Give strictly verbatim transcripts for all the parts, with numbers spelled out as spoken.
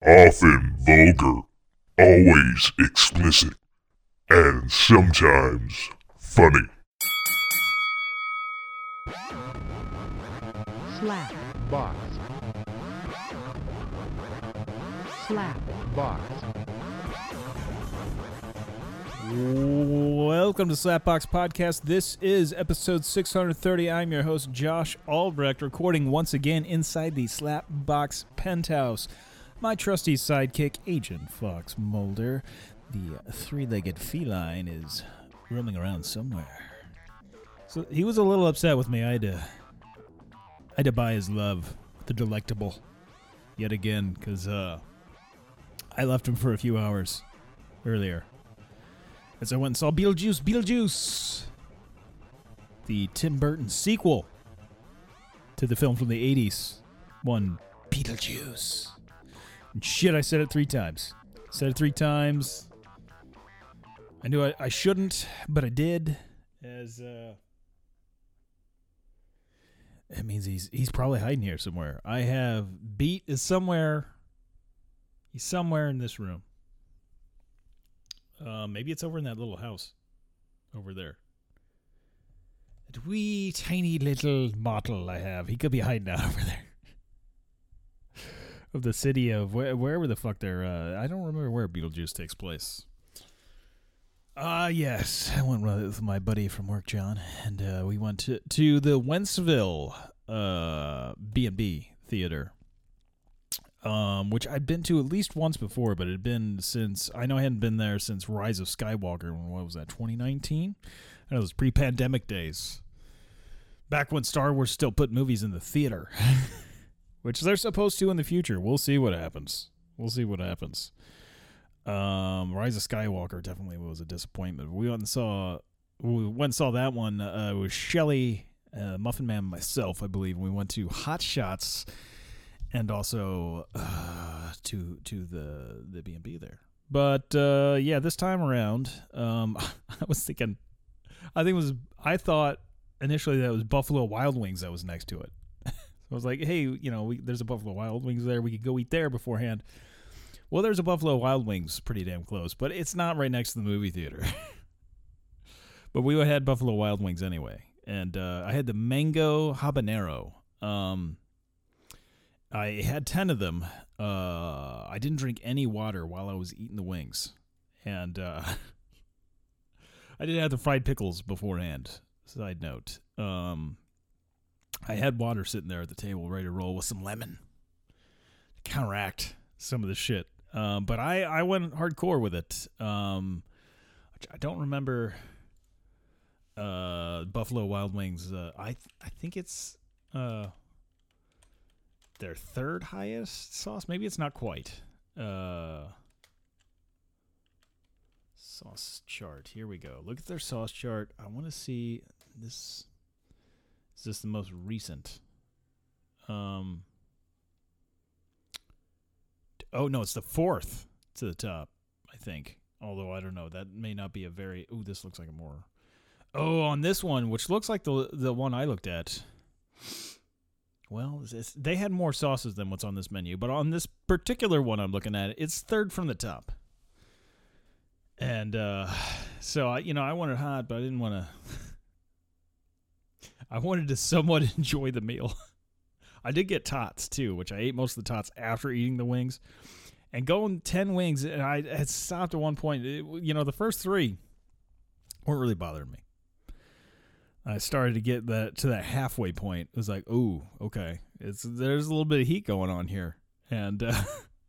Often vulgar, always explicit, and sometimes funny. Slap box, slap box, Welcome to Slapbox Podcast. This is episode six hundred thirty. I'm your host, Josh Albrecht, recording once again inside the Slapbox penthouse. My trusty sidekick, Agent Fox Mulder, the three-legged feline, is roaming around somewhere. So he was a little upset with me. I had to, I had to buy his love, the delectable, yet again, because uh, I left him for a few hours earlier. As I went and saw Beetlejuice, Beetlejuice, the Tim Burton sequel to the film from the eighties, one Beetlejuice. And shit, I said it three times. Said it three times. I knew I, I shouldn't, but I did. As uh, it means he's he's probably hiding here somewhere. I have Beat is somewhere. He's somewhere in this room. Uh, maybe it's over in that little house over there. That wee tiny little model I have. He could be hiding out over there. Of the city of wh- wherever the fuck they're. Uh, I don't remember where Beetlejuice takes place. Ah, uh, yes. I went with my buddy from work, John, and uh, we went to, to the Wentzville uh, B and B Theater. Um, which I'd been to at least once before, but it had been since, I know I hadn't been there since Rise of Skywalker. What was that, twenty nineteen? And it was pre-pandemic days. Back when Star Wars still put movies in the theater. Which they're supposed to in the future. We'll see what happens. We'll see what happens. Um, Rise of Skywalker definitely was a disappointment. We went and saw, we went and saw that one. Uh, it was Shelley, uh, Muffin Man, and myself, I believe. We went to Hot Shots. And also uh, to to the the B and B there, but uh, yeah, this time around, um, I was thinking, I think it was I thought initially that it was Buffalo Wild Wings that was next to it. So I was like, hey, you know, we, there's a Buffalo Wild Wings there, we could go eat there beforehand. Well, there's a Buffalo Wild Wings pretty damn close, but it's not right next to the movie theater. But we had Buffalo Wild Wings anyway, and uh, I had the mango habanero. Um, I had ten of them. Uh, I didn't drink any water while I was eating the wings. And uh, I didn't have the fried pickles beforehand. Side note. Um, I had water sitting there at the table ready to roll with some lemon to counteract some of the shit. Um, but I, I went hardcore with it. Um, I don't remember uh, Buffalo Wild Wings. Uh, I I think it's... Uh, their third highest sauce. Maybe it's not quite. Uh, sauce chart. Here we go. Look at their sauce chart. I want to see this. Is this the most recent? Um. Oh no, it's the fourth to the top, I think. Although I don't know. That may not be a very. Ooh, this looks like a more. Oh, on this one, which looks like the the one I looked at. Well, it's, they had more sauces than what's on this menu, but on this particular one I'm looking at, it's third from the top. And uh, so, I, you know, I wanted hot, but I didn't want to... I wanted to somewhat enjoy the meal. I did get tots, too, which I ate most of the tots after eating the wings. And going ten wings, and I had stopped at one point. It, you know, the first three weren't really bothering me. I started to get that to that halfway point. It was like, ooh, okay, it's there's a little bit of heat going on here, and uh,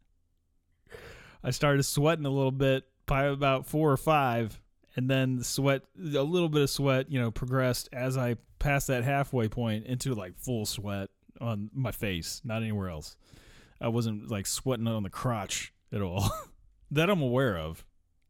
I started sweating a little bit by about four or five, and then the sweat, a little bit of sweat, you know, progressed as I passed that halfway point into like full sweat on my face, not anywhere else. I wasn't like sweating on the crotch at all that I'm aware of.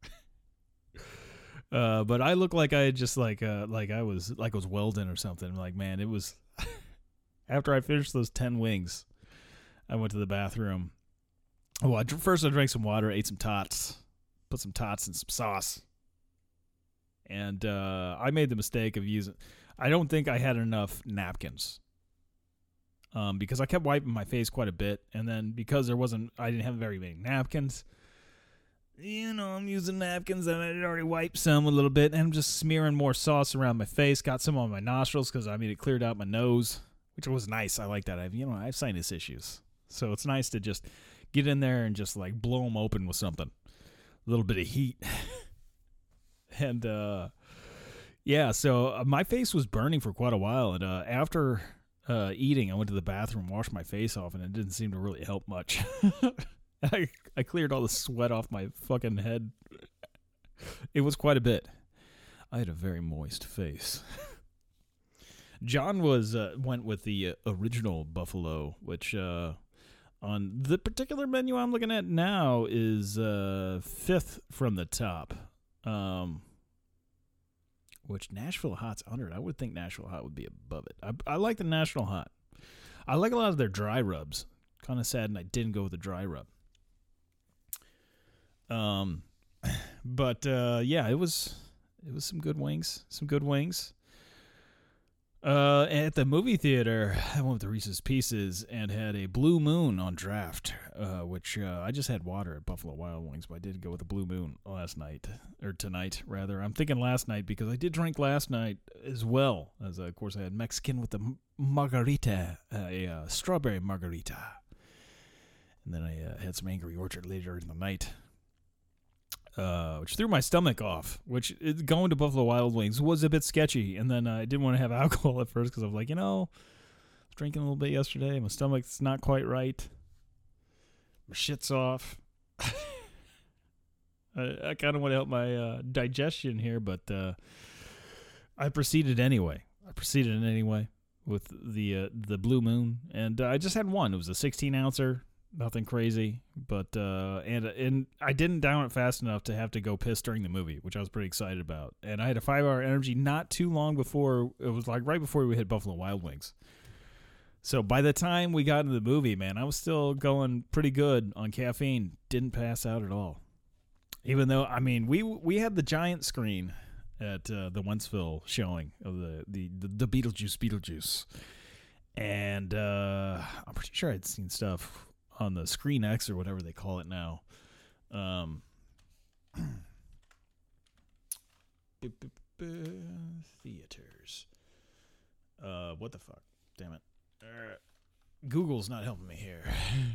Uh, but I look like I just like uh, like I was like I was welding or something. Like, man, it was after I finished those ten wings, I went to the bathroom. Well, I, first I drank some water, ate some tots, put some tots in some sauce, and uh, I made the mistake of using. I don't think I had enough napkins. um, because I kept wiping my face quite a bit, and then because there wasn't, I didn't have very many napkins. You know, I'm using napkins and I had already wiped some a little bit, and I'm just smearing more sauce around my face. Got some on my nostrils because I mean it cleared out my nose, which was nice. I like that. I've you know I have sinus issues, so it's nice to just get in there and just like blow them open with something, a little bit of heat, and uh, yeah. So uh, my face was burning for quite a while, and uh, after uh, eating, I went to the bathroom, washed my face off, and it didn't seem to really help much. I, I cleared all the sweat off my fucking head. It was quite a bit. I had a very moist face. John was uh, went with the uh, original buffalo, which uh, on the particular menu I'm looking at now is uh, fifth from the top. Um, which Nashville Hot's under it. I would think Nashville Hot would be above it. I, I like the National Hot. I like a lot of their dry rubs. Kind of sad, and I didn't go with the dry rub. Um, but uh, yeah, it was it was some good wings, some good wings. Uh, at the movie theater, I went with the Reese's Pieces and had a Blue Moon on draft, uh, which uh, I just had water at Buffalo Wild Wings, but I did go with the Blue Moon last night, or tonight, rather. I'm thinking last night because I did drink last night as well, as uh, of course I had Mexican with the margarita, uh, a uh, strawberry margarita. And then I uh, had some Angry Orchard later in the night. Uh, which threw my stomach off, which it, going to Buffalo Wild Wings was a bit sketchy. And then uh, I didn't want to have alcohol at first because I was like, you know, I was drinking a little bit yesterday. My stomach's not quite right. My shit's off. I, I kind of want to help my uh, digestion here, but uh, I proceeded anyway. I proceeded anyway with the uh, the Blue Moon. And uh, I just had one. It was a sixteen ouncer. Nothing crazy, but uh, and and I didn't down it fast enough to have to go piss during the movie, which I was pretty excited about. And I had a five-hour energy not too long before, it was like right before we hit Buffalo Wild Wings. So by the time we got into the movie, man, I was still going pretty good on caffeine. Didn't pass out at all. Even though, I mean, we we had the giant screen at uh, the Wentzville showing of the, the, the, the Beetlejuice Beetlejuice. And uh, I'm pretty sure I'd seen stuff on the Screen X or whatever they call it now. Um, theaters. Uh, what the fuck? Damn it. Uh, Google's not helping me here.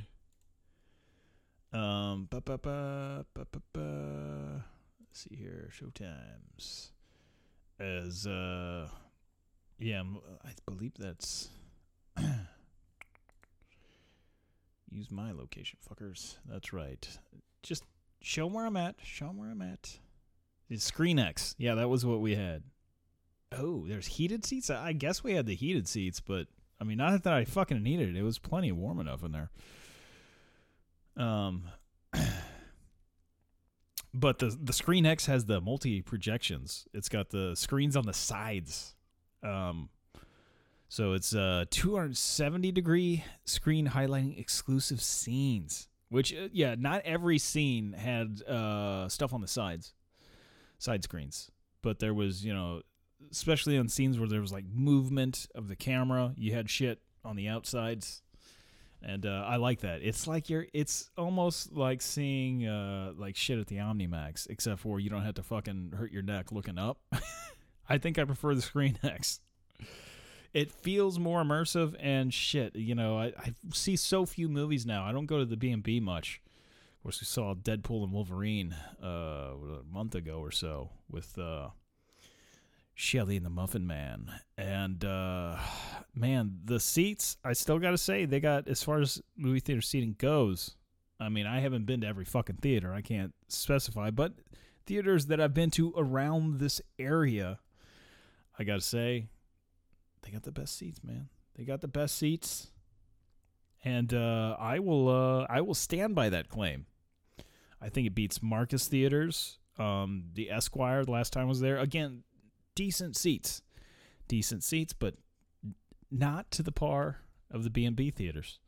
um, ba ba ba ba ba ba. Let's see here. Showtimes. As uh, yeah, I believe that's. Use my location, fuckers. That's right. Just show where I'm at. Show where I'm at. It's Screen X. Yeah, that was what we had. Oh, there's heated seats? I guess we had the heated seats, but, I mean, not that I fucking needed it. It was plenty warm enough in there. Um, But the the Screen X has the multi-projections. It's got the screens on the sides. Um So it's a two hundred seventy degree screen highlighting exclusive scenes, which, uh, yeah, not every scene had uh, stuff on the sides, side screens. But there was, you know, especially on scenes where there was like movement of the camera, you had shit on the outsides. And uh, I like that. It's like you're, it's almost like seeing uh, like shit at the OmniMax, except for you don't have to fucking hurt your neck looking up. I think I prefer the Screen X. It feels more immersive and shit. You know, I, I see so few movies now. I don't go to the B and B much. Of course, we saw Deadpool and Wolverine uh, a month ago or so with uh, Shelley and the Muffin Man. And, uh, man, the seats, I still got to say, they got, as far as movie theater seating goes, I mean, I haven't been to every fucking theater. I can't specify. But theaters that I've been to around this area, I got to say, they got the best seats, man. They got the best seats, and uh, I will uh, I will stand by that claim. I think it beats Marcus Theaters, um, the Esquire. The last time I was there, again, decent seats, decent seats, but not to the par of the B and B theaters.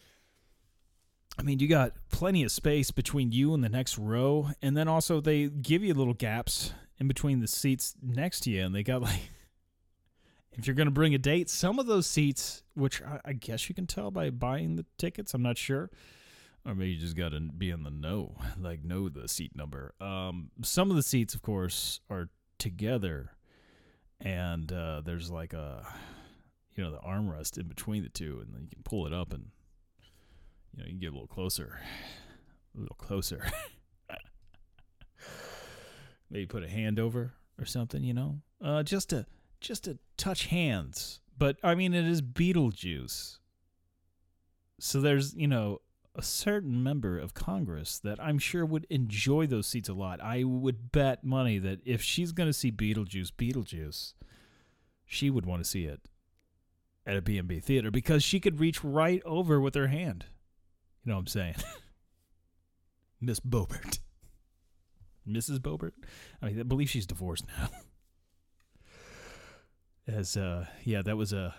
I mean, you got plenty of space between you and the next row, and then also they give you little gaps in between the seats next to you, and they got like. If you're going to bring a date, some of those seats, which I, I guess you can tell by buying the tickets, I'm not sure. Or maybe you just got to be in the know, like know the seat number. Um, some of the seats, of course, are together, and uh, there's like a, you know, the armrest in between the two, and then you can pull it up and, you know, you can get a little closer, a little closer. Maybe put a hand over or something, you know, uh, just to just to touch hands. But I mean, it is Beetlejuice, so there's, you know, a certain member of Congress that I'm sure would enjoy those seats a lot. I would bet money that if she's going to see Beetlejuice, Beetlejuice, she would want to see it at a B and B theater because she could reach right over with her hand. You know what I'm saying? Miss Boebert. Missus Boebert? I mean, I believe she's divorced now. As, uh, yeah, that was a...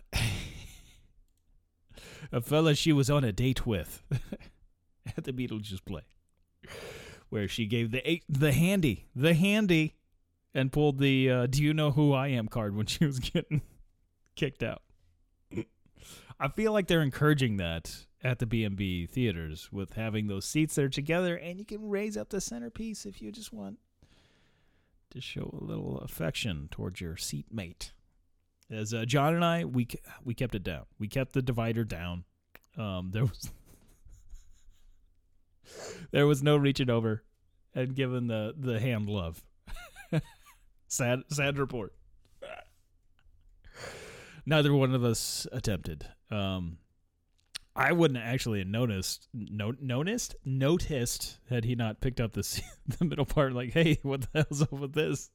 a fella she was on a date with at the Beetlejuice play, where she gave the eight, the handy, the handy, and pulled the uh, "Do you know who I am?" card when she was getting kicked out. I feel like they're encouraging that at the B and B theaters with having those seats that are together, and you can raise up the centerpiece if you just want to show a little affection towards your seatmate. As uh, John and I, we we kept it down. We kept the divider down. Um, there was there was no reaching over and giving the, the hand love. sad sad report. Neither one of us attempted. Um, I wouldn't actually have noticed no, noticed noticed had he not picked up the the middle part. Like, hey, what the hell's up with this?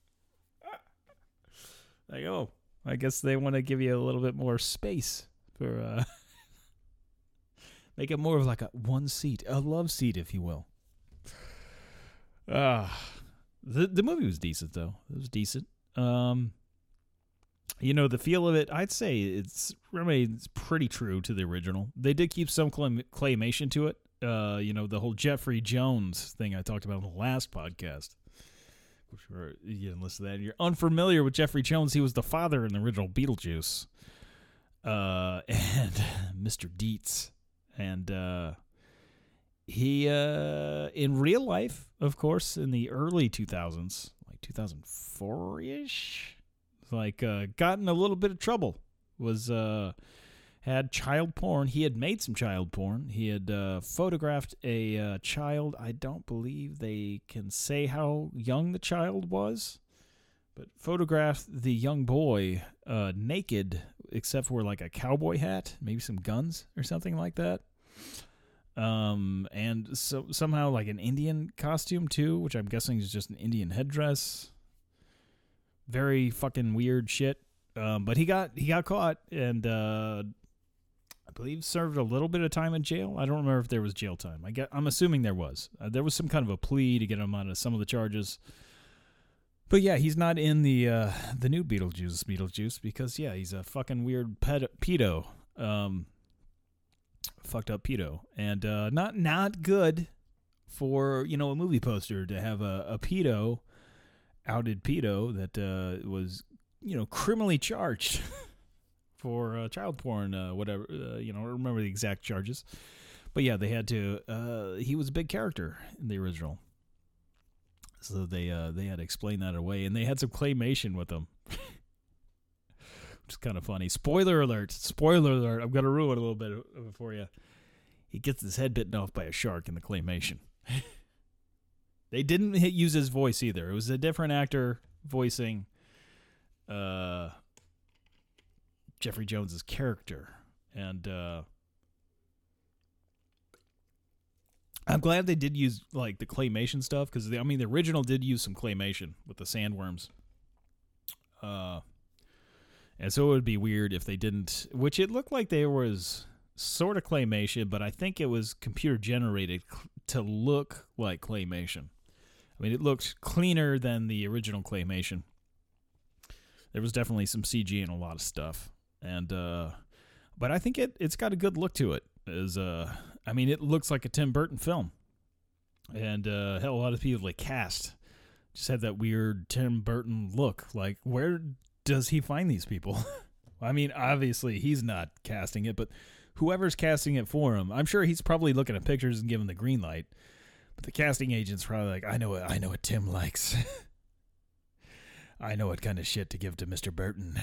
Like, oh. I guess they want to give you a little bit more space for, uh, make it more of like a one seat, a love seat, if you will. Uh, the the movie was decent, though. It was decent. Um, you know, the feel of it, I'd say it's remains pretty true to the original. They did keep some clay- claymation to it. Uh, you know, the whole Jeffrey Jones thing I talked about in the last podcast. Sure, you didn't listen to that. You're unfamiliar with Jeffrey Jones. He was the father in the original Beetlejuice, uh, and Mister Deets, and uh, he uh, in real life, of course, in the early two thousands, like two thousand four ish, like uh, got in a little bit of trouble. Was uh, had child porn. He had made some child porn. He had uh, photographed a uh, child. I don't believe they can say how young the child was, but photographed the young boy uh, naked, except for like a cowboy hat, maybe some guns or something like that. Um, and so somehow like an Indian costume too, which I'm guessing is just an Indian headdress. Very fucking weird shit. Um, but he got he got caught and. Uh, I believe served a little bit of time in jail. I don't remember if there was jail time. I get, I'm assuming there was. Uh, there was some kind of a plea to get him out of some of the charges. But yeah, he's not in the uh, the new Beetlejuice Beetlejuice because yeah, he's a fucking weird ped- pedo, um, fucked up pedo, and uh, not not good for, you know, a movie poster to have a, a pedo, outed pedo that uh, was, you know, criminally charged. For uh, child porn, uh, whatever, uh, you know, I don't remember the exact charges. But yeah, they had to, uh, he was a big character in the original. So they uh, they had to explain that away. And they had some claymation with them. Which is kind of funny. Spoiler alert. Spoiler alert. I'm going to ruin a little bit of it for you. He gets his head bitten off by a shark in the claymation. They didn't hit, use his voice either. It was a different actor voicing uh, Jeffrey Jones's character. And uh, I'm glad they did use like the claymation stuff, because I mean the original did use some claymation with the sandworms. Uh, and so it would be weird if they didn't, which it looked like there was sort of claymation, but I think it was computer generated to look like claymation. I mean, it looked cleaner than the original claymation. There was definitely some C G in a lot of stuff, and uh, but I think it it's got a good look to it. As uh, I mean, it looks like a Tim Burton film, and uh, hell, a lot of people like cast just had that weird Tim Burton look. Like, where does he find these people? I mean, obviously he's not casting it, but whoever's casting it for him, I'm sure he's probably looking at pictures and giving the green light. But the casting agent's probably like, I know what I know what Tim likes. I know what kind of shit to give to Mister Burton.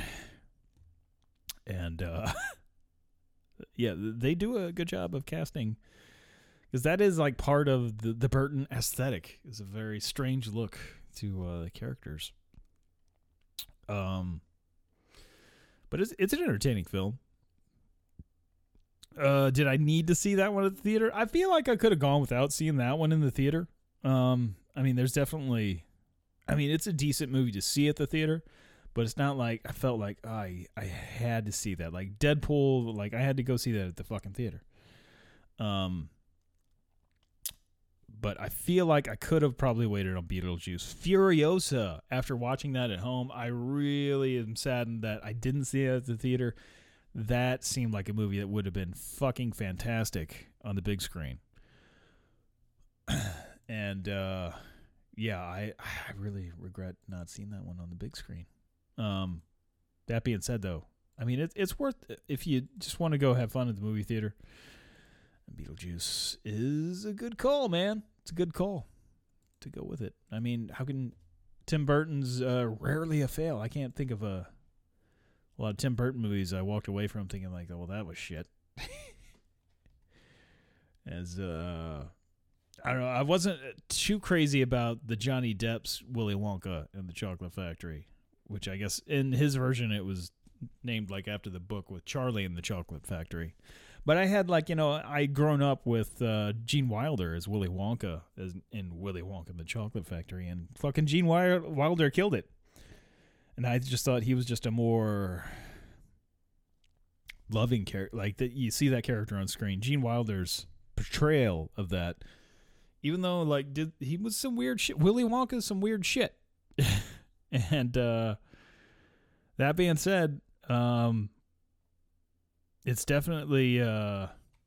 And uh, yeah, they do a good job of casting, because that is like part of the, the Burton aesthetic. Is a very strange look to uh, the characters. Um, but it's it's an entertaining film. Uh, did I need to see that one at the theater? I feel like I could have gone without seeing that one in the theater. Um, I mean, there's definitely, I mean, it's a decent movie to see at the theater, but it's not like I felt like oh, I I had to see that. Like Deadpool, like I had to go see that at the fucking theater. Um, but I feel like I could have probably waited on Beetlejuice. Furiosa, after watching that at home, I really am saddened that I didn't see it at the theater. That seemed like a movie that would have been fucking fantastic on the big screen. And, uh, yeah, I, I really regret not seeing that one on the big screen. Um, that being said, though, I mean, it, it's worth, if you just want to go have fun at the movie theater, Beetlejuice is a good call, man. It's a good call to go with it. I mean, how can Tim Burton's uh, rarely a fail? I can't think of a, a lot of Tim Burton movies I walked away from thinking like, oh, well, that was shit. As, uh, I don't know, I wasn't too crazy about the Johnny Depp's Willy Wonka and the Chocolate Factory, which I guess in his version it was named like after the book with Charlie and the Chocolate Factory. But I had like, you know, I'd grown up with uh, Gene Wilder as Willy Wonka as in Willy Wonka and the Chocolate Factory, and fucking Gene Wilder killed it. And I just thought he was just a more loving character. Like that, you see that character on screen. Gene Wilder's portrayal of that, even though like did he was some weird shit. Willy Wonka's some weird shit. And uh, that being said, um, it's definitely uh,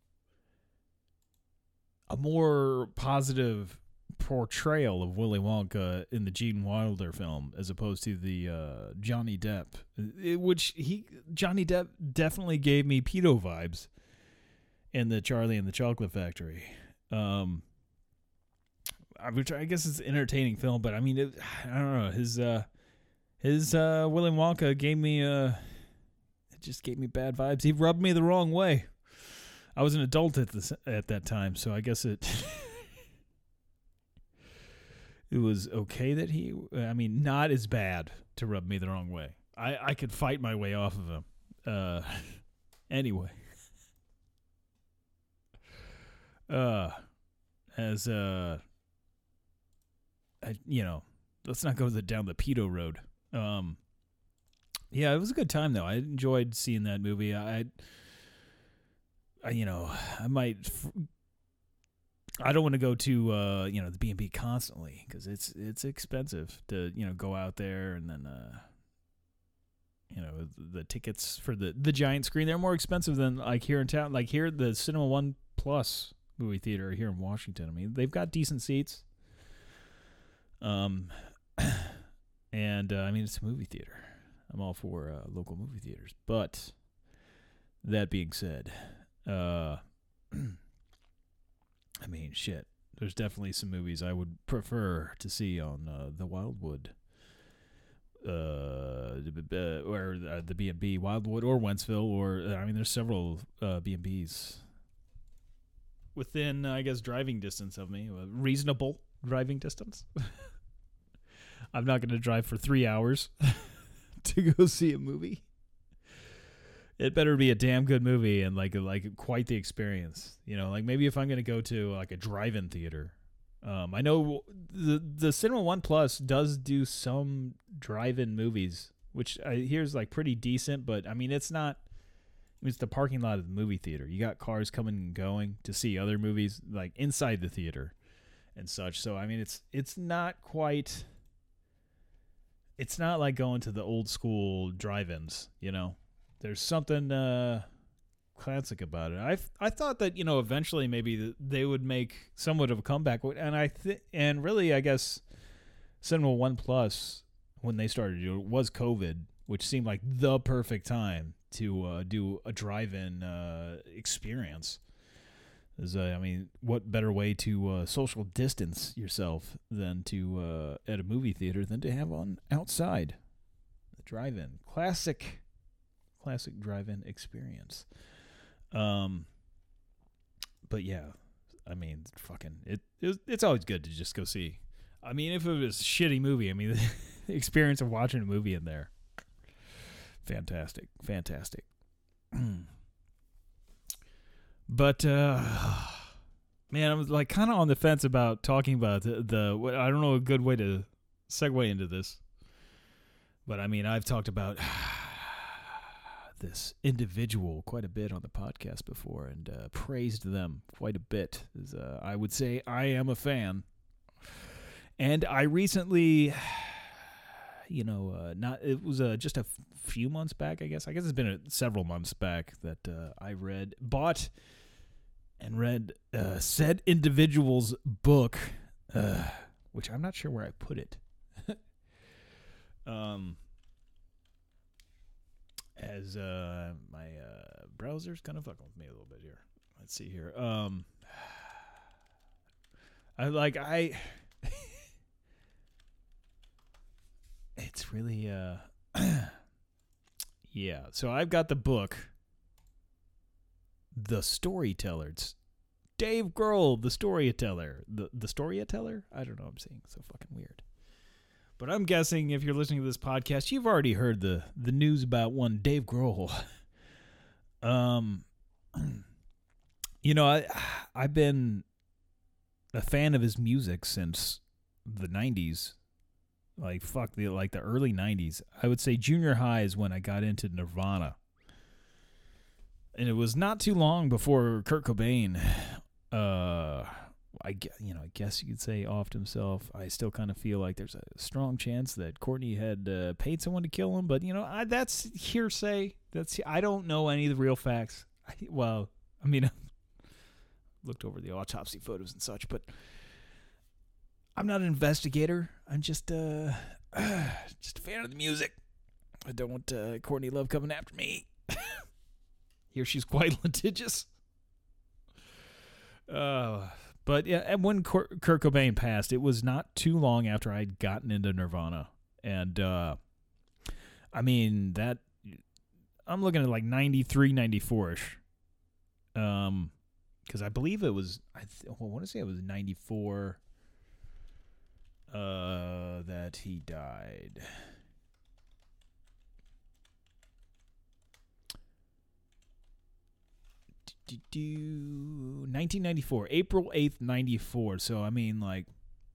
a more positive portrayal of Willy Wonka in the Gene Wilder film as opposed to the uh, Johnny Depp, it, which he Johnny Depp definitely gave me pedo vibes in the Charlie and the Chocolate Factory, um, which I guess is an entertaining film, but I mean, it, I don't know, his uh, his uh, Willy Wonka gave me uh, it just gave me bad vibes. He rubbed me the wrong way. I was an adult at this at that time, so I guess it. It was okay that he, I mean, not as bad to rub me the wrong way. I, I could fight my way off of him. Uh, anyway. Uh, as, uh, I, you know, let's not go the, down the pedo road. Um, yeah, it was a good time, though. I enjoyed seeing that movie. I, I you know, I might... F- I don't want to go to uh, you know, the B and B constantly because it's it's expensive to, you know, go out there, and then uh, you know, the tickets for the, the giant screen, they're more expensive than like here in town. Like here, the Cinema One Plus movie theater here in Washington. I mean, they've got decent seats. Um, and uh, I mean, it's a movie theater. I'm all for uh, local movie theaters, but that being said, uh. I mean, shit. There's definitely some movies I would prefer to see on uh, the Wildwood, uh, or uh, the B and B, Wildwood or Wentzville, or I mean, there's several uh, B and Bs within, uh, I guess, driving distance of me, a reasonable driving distance. I'm not going to drive for three hours to go see a movie. It better be a damn good movie and like like quite the experience, you know. Like maybe if I'm gonna go to like a drive-in theater, um, I know the the Cinema One Plus does do some drive-in movies, which I hear is like pretty decent. But I mean, it's not. I mean, it's the parking lot of the movie theater. You got cars coming and going to see other movies like inside the theater and such. So I mean, it's it's not quite. It's not like going to the old school drive-ins, you know. There's something uh, classic about it. I I thought that, you know, eventually maybe they would make somewhat of a comeback, and I th- and really I guess Cinema One Plus, when they started, it was COVID, which seemed like the perfect time to uh, do a drive-in uh, experience. Is, uh, I mean, what better way to uh, social distance yourself than to uh, at a movie theater than to have one outside the drive-in classic, classic drive-in experience. Um, but yeah, I mean, fucking it, it. It's always good to just go see. I mean, if it was a shitty movie, I mean, the experience of watching a movie in there, fantastic, fantastic. But, uh, man, I was like kind of on the fence about talking about the, the what, I don't know a good way to segue into this. But, I mean, I've talked about this individual quite a bit on the podcast before and uh, praised them quite a bit. As, uh, I would say I am a fan. And I recently, you know, uh, not it was uh, just a f- few months back, I guess. I guess it's been a, several months back that uh, I read, bought, and read uh, said individual's book, uh, which I'm not sure where I put it. um, as uh, my uh, browser's kind of fucking with me a little bit here. Let's see here. Um, I like I. It's really, uh, yeah. So I've got the book, The Storyteller. It's Dave Grohl, the storyteller. The the storyteller? I don't know. I'm saying so fucking weird. But I'm guessing if you're listening to this podcast, you've already heard the, the news about one Dave Grohl. um, you know, I I've been a fan of his music since the nineties. Like, fuck, the like the early nineties. I would say junior high is when I got into Nirvana. And it was not too long before Kurt Cobain, uh, I, you know, I guess you could say offed himself. I still kind of feel like there's a strong chance that Courtney had uh, paid someone to kill him. But, you know, I, that's hearsay. That's I don't know any of the real facts. I, well, I mean, I looked over the autopsy photos and such, but I'm not an investigator. I'm just uh, uh, just a fan of the music. I don't want uh, Courtney Love coming after me. Here she's quite litigious. Uh, but yeah, and when Kurt, Kurt Cobain passed, it was not too long after I'd gotten into Nirvana. And uh, I mean, that I'm looking at like ninety-three, ninety-four-ish. Um, because I believe it was, I, th- well, I want to say it was ninety-four. Uh, that he died. nineteen ninety-four, April eighth, ninety-four. So I mean, like,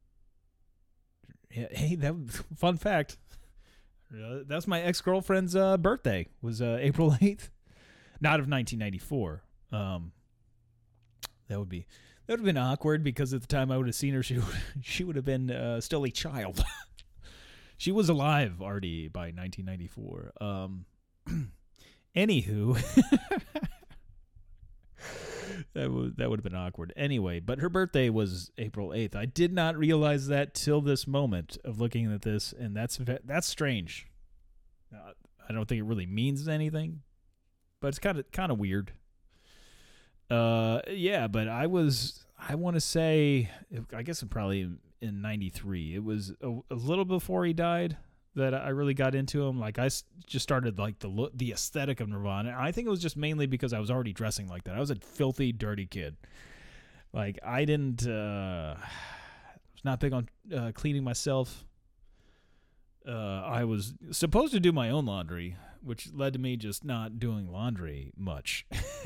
hey, that fun fact. Uh, that's my ex-girlfriend's uh, birthday. Was uh, April eighth, not of nineteen ninety-four. Um, that would be. That would have been awkward because at the time I would have seen her, she would, she would have been uh, still a child. She was alive already by nineteen ninety-four. Um, anywho, that would that would have been awkward. Anyway, but her birthday was April eighth. I did not realize that till this moment of looking at this, and that's that's strange. Uh, I don't think it really means anything, but it's kind of kind of weird. Uh, yeah, but I was, I want to say, I guess it probably in ninety-three. It was a, a little before he died that I really got into him. Like, I s- just started, like, the look, the aesthetic of Nirvana. I think it was just mainly because I was already dressing like that. I was a filthy, dirty kid. Like, I didn't, uh, was not big on uh, cleaning myself. Uh, I was supposed to do my own laundry, which led to me just not doing laundry much.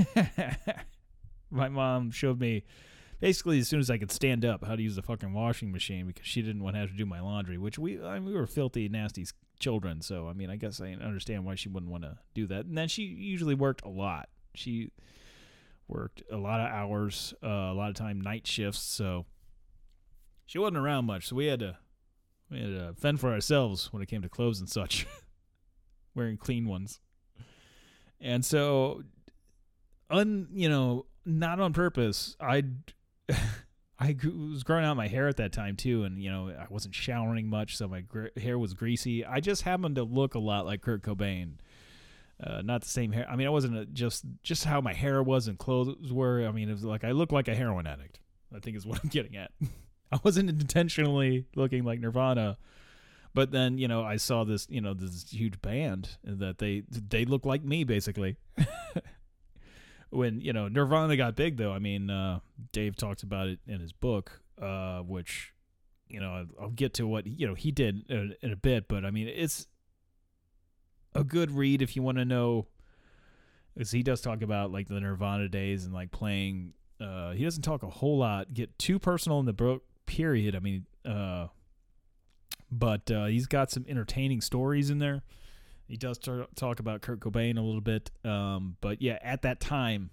My mom showed me basically as soon as I could stand up how to use the fucking washing machine because she didn't want to have to do my laundry, which we I mean, we were filthy, nasty children. So, I mean, I guess I understand why she wouldn't want to do that. And then she usually worked a lot. She worked a lot of hours, uh, a lot of time night shifts. So she wasn't around much. So we had to, we had to fend for ourselves when it came to clothes and such, wearing clean ones. And so, un, you know, not on purpose, I'd I grew, was growing out my hair at that time too, and you know I wasn't showering much, so my gr- hair was greasy. I just happened to look a lot like Kurt Cobain. Uh, not the same hair. I mean, I wasn't a, just just how my hair was and clothes were. I mean, it was like I looked like a heroin addict, I think is what I'm getting at. I wasn't intentionally looking like Nirvana, but then you know I saw this you know this huge band that they they look like me basically. When you know Nirvana got big, though, I mean, uh, Dave talks about it in his book, uh, which you know I'll get to what you know he did in, in a bit, but I mean it's a good read if you want to know, because he does talk about like the Nirvana days and like playing. Uh, he doesn't talk a whole lot, get too personal in the book. Period. I mean, uh, but uh, he's got some entertaining stories in there. He does t- talk about Kurt Cobain a little bit, um, but yeah, at that time,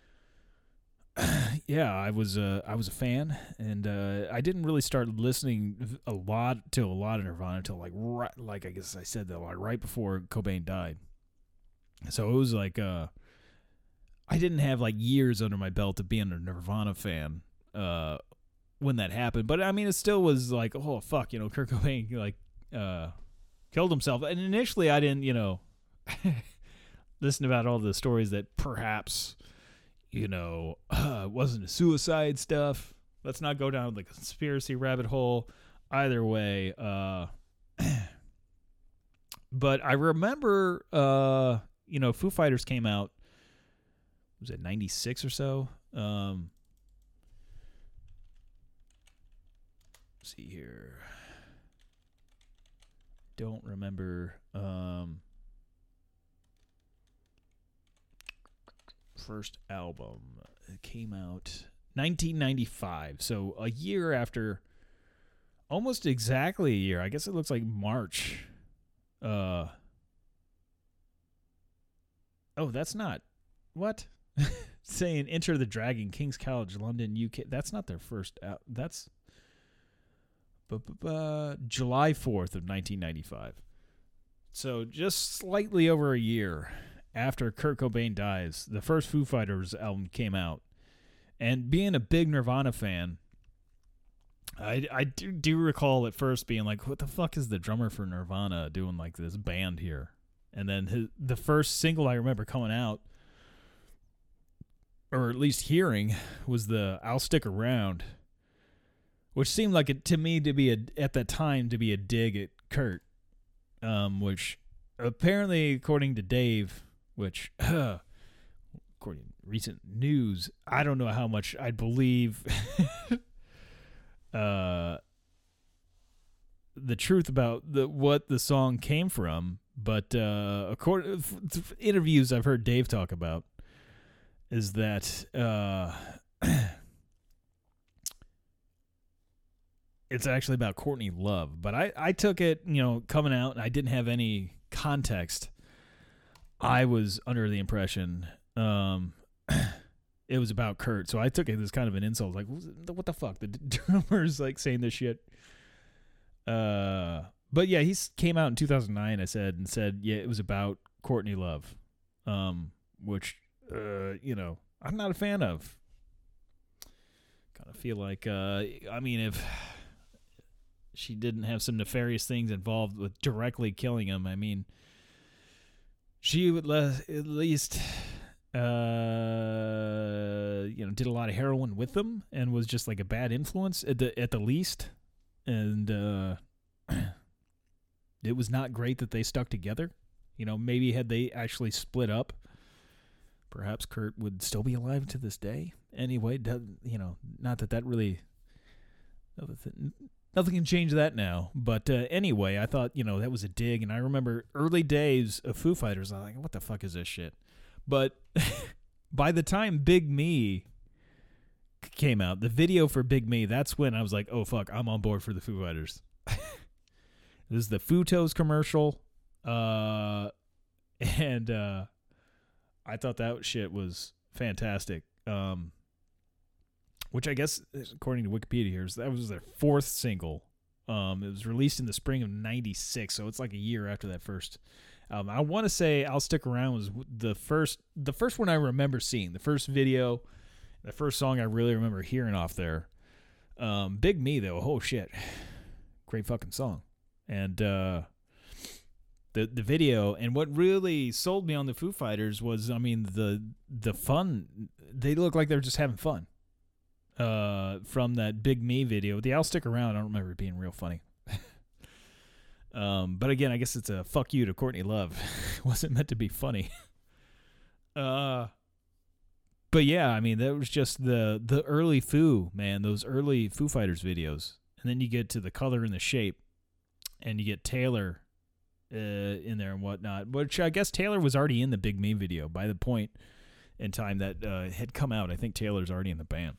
yeah, I was uh, I was a fan, and uh, I didn't really start listening a lot to a lot of Nirvana until like right, like I guess I said that like right before Cobain died. So it was like uh, I didn't have like years under my belt of being a Nirvana fan uh, when that happened, but I mean it still was like, oh fuck, you know, Kurt Cobain like. Uh, Killed himself. And initially I didn't, you know, listen about all the stories that perhaps, you know, uh, wasn't a suicide stuff. Let's not go down the conspiracy rabbit hole. Either way, uh, but I remember, uh, you know, Foo Fighters came out, was it ninety-six or so? Um, let's see here. Don't remember um, first album. It came out nineteen ninety-five, so a year after, almost exactly a year. I guess it looks like March. Uh, oh, that's not what saying. Enter the Dragon, King's College, London, U K. That's not their first. Al- that's. Uh, July fourth of nineteen ninety-five. So just slightly over a year after Kurt Cobain dies, the first Foo Fighters album came out. And being a big Nirvana fan, I, I do, do recall at first being like, what the fuck is the drummer for Nirvana doing like this band here? And then his, the first single I remember coming out, or at least hearing, was the I'll Stick Around, which seemed like it to me to be a at that time to be a dig at Kurt, um, which apparently, according to Dave, which uh, according to recent news, I don't know how much I'd believe uh, the truth about the what the song came from, but uh, according to interviews I've heard Dave talk about, is that. Uh, It's actually about Courtney Love, but I, I took it, you know, coming out, and I didn't have any context. I was under the impression um, it was about Kurt, so I took it as kind of an insult. Like, what the fuck? The drummer's like saying this shit. Uh, but yeah, he came out in two thousand nine. I said and said, yeah, it was about Courtney Love, um, which uh, you know, I'm not a fan of. Kind of feel like, uh, I mean, if she didn't have some nefarious things involved with directly killing him, I mean, she would le- at least, uh, you know, did a lot of heroin with them and was just like a bad influence at the at the least. And uh, it was not great that they stuck together. You know, maybe had they actually split up, perhaps Kurt would still be alive to this day. Anyway, you know, not that that really, nothing can change that now. But uh, anyway, I thought, you know, that was a dig. And I remember early days of Foo Fighters, I was like, what the fuck is this shit? But by the time Big Me came out, the video for Big Me, that's when I was like, oh, fuck, I'm on board for the Foo Fighters. This is the Futos commercial. Uh, and uh, I thought that shit was fantastic. Um, which I guess, according to Wikipedia here, that was their fourth single. Um, it was released in the spring of ninety-six, so it's like a year after that first album. I want to say I'll Stick Around was the first the first one I remember seeing, the first video, the first song I really remember hearing off there. Um, Big Me though, oh shit, great fucking song, and uh, the the video and what really sold me on the Foo Fighters was, I mean, the the fun. They look like they're just having fun. Uh, from that Big Me video, the "I'll Stick Around," I don't remember it being real funny. um, but again, I guess it's a fuck you to Courtney Love. It wasn't meant to be funny. uh. But yeah, I mean, that was just the the early Foo, man, those early Foo Fighters videos. And then you get to the color and the shape, and you get Taylor uh, in there and whatnot, which I guess Taylor was already in the Big Me video by the point in time that uh, had come out. I think Taylor's already in the band.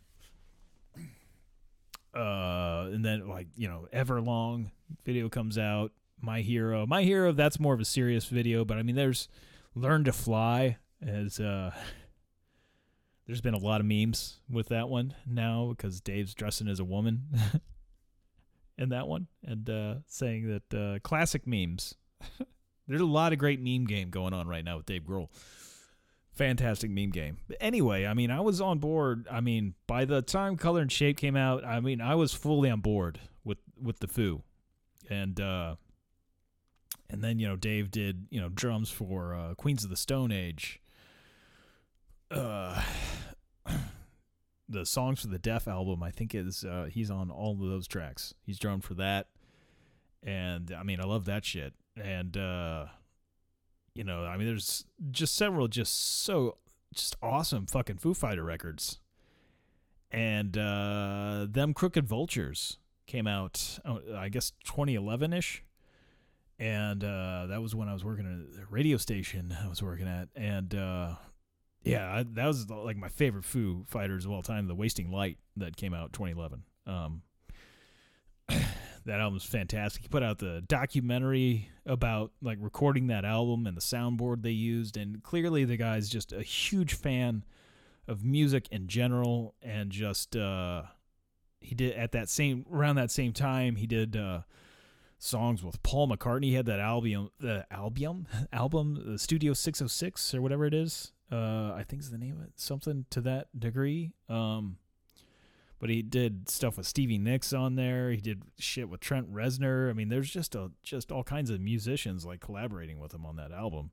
Uh, and then, like, you know, Everlong video comes out, My Hero. My Hero, that's more of a serious video, but I mean, there's Learn to Fly as... Uh, There's been a lot of memes with that one now because Dave's dressing as a woman in that one and uh, saying that uh, classic memes. There's a lot of great meme game going on right now with Dave Grohl. Fantastic meme game. But anyway, I mean, I was on board. I mean, by the time Color and Shape came out, I mean, I was fully on board with, with the Foo. And uh, and then, you know, Dave did, you know, drums for uh, Queens of the Stone Age. Uh, the Songs for the Deaf album, I think is uh, he's on all of those tracks. He's drummed for that, and I mean, I love that shit. And uh, you know, I mean, there's just several just so just awesome fucking Foo Fighter records. And uh, Them Crooked Vultures came out, oh, I guess twenty eleven ish, and uh, that was when I was working at a radio station I was working at, and. Uh, Yeah, I, that was like my favorite Foo Fighters of all time, The Wasting Light, that came out twenty eleven. Um, that album's fantastic. He put out the documentary about like recording that album and the soundboard they used, and clearly the guy's just a huge fan of music in general, and just uh, he did at that same around that same time he did uh, songs with Paul McCartney. He had that album, the album, album, the Studio six oh six or whatever it is. Uh, I think is the name of it, something to that degree. Um, but he did stuff with Stevie Nicks on there. He did shit with Trent Reznor. I mean, there's just a just all kinds of musicians like collaborating with him on that album.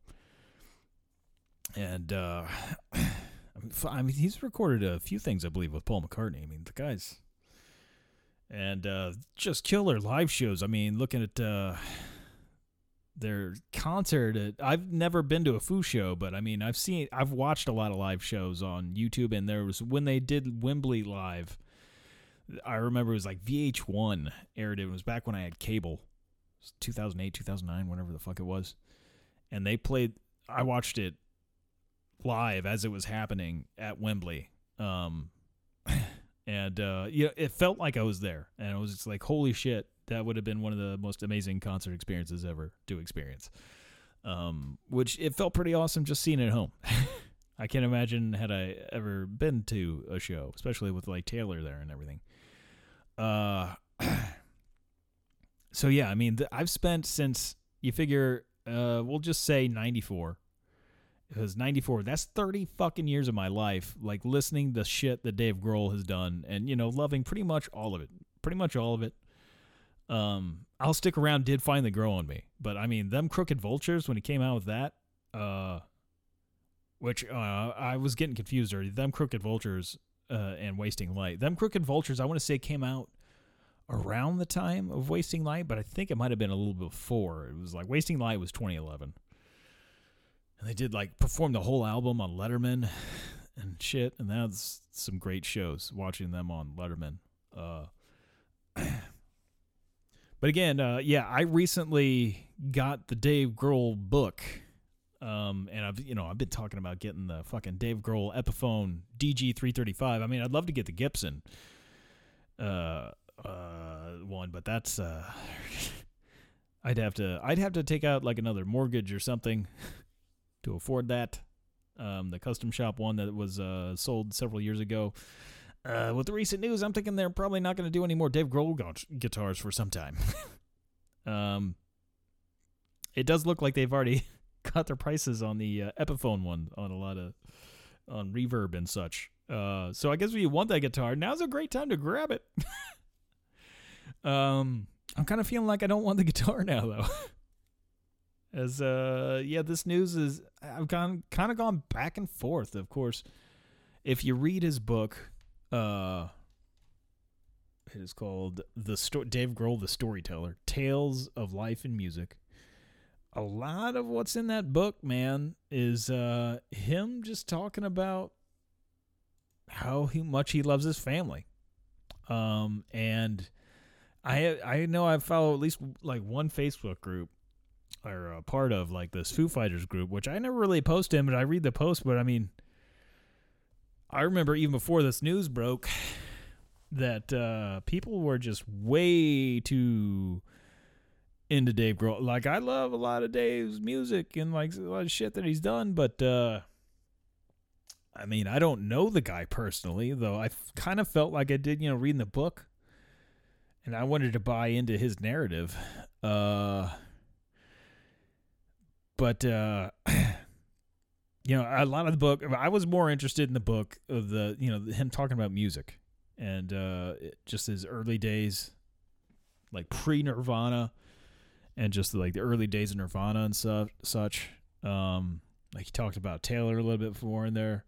And uh, I mean, he's recorded a few things, I believe, with Paul McCartney. I mean, the guy's and uh, just killer live shows. I mean, looking at. Uh, Their concert at, I've never been to a Foo show, but I mean, I've seen, I've watched a lot of live shows on YouTube, and there was, when they did Wembley live, I remember it was like V H one aired it. It was back when I had cable. It was two thousand eight, two thousand nine, whatever the fuck it was. And they played, I watched it live as it was happening at Wembley. Um, and, uh, yeah, it felt like I was there, and it was just like, holy shit. That would have been one of the most amazing concert experiences ever to experience. Um, which it felt pretty awesome just seeing it at home. I can't imagine had I ever been to a show, especially with like Taylor there and everything. Uh, so yeah, I mean, th- I've spent since you figure, uh, we'll just say ninety-four. It was ninety-four. That's thirty fucking years of my life, like listening to shit that Dave Grohl has done, and you know, loving pretty much all of it. Pretty much all of it. Um, I'll Stick Around did finally grow on me, but I mean, Them Crooked Vultures, when he came out with that, uh, which, uh, I was getting confused already. Them Crooked Vultures, uh, and Wasting Light. Them Crooked Vultures, I want to say came out around the time of Wasting Light, but I think it might have been a little before. It was like, Wasting Light was twenty eleven. And they did like perform the whole album on Letterman and shit, and that's some great shows, watching them on Letterman. Uh, But again, uh, yeah, I recently got the Dave Grohl book, um, and I've you know I've been talking about getting the fucking Dave Grohl Epiphone D G three thirty-five. I mean, I'd love to get the Gibson uh, uh, one, but that's uh, I'd have to I'd have to take out like another mortgage or something to afford that. Um, the Custom Shop one that was uh, sold several years ago. Uh, with the recent news, I'm thinking they're probably not going to do any more Dave Grohl gu- guitars for some time. um, it does look like they've already got their prices on the uh, Epiphone one on a lot of on Reverb and such. Uh, so I guess if you want that guitar, now's a great time to grab it. um, I'm kind of feeling like I don't want the guitar now, though. As uh, yeah, this news is I've gone kind of gone back and forth. Of course, if you read his book, uh, it is called the Sto- Dave Grohl, the Storyteller: Tales of Life in Music. A lot of what's in that book, man, is uh, him just talking about how he, much he loves his family. Um, and I I know I follow at least like one Facebook group or a part of like this Foo Fighters group, which I never really post in, but I read the post. But I mean, I remember even before this news broke that uh, people were just way too into Dave Grohl. Like, I love a lot of Dave's music and like a lot of shit that he's done, but uh, I mean, I don't know the guy personally, though I f- kind of felt like I did, you know, reading the book, and I wanted to buy into his narrative. Uh, but, uh, you know, a lot of the book, I was more interested in the book of the, you know, him talking about music and uh, just his early days, like pre-Nirvana, and just like the early days of Nirvana and stuff, such. Um, like he talked about Taylor a little bit before in there.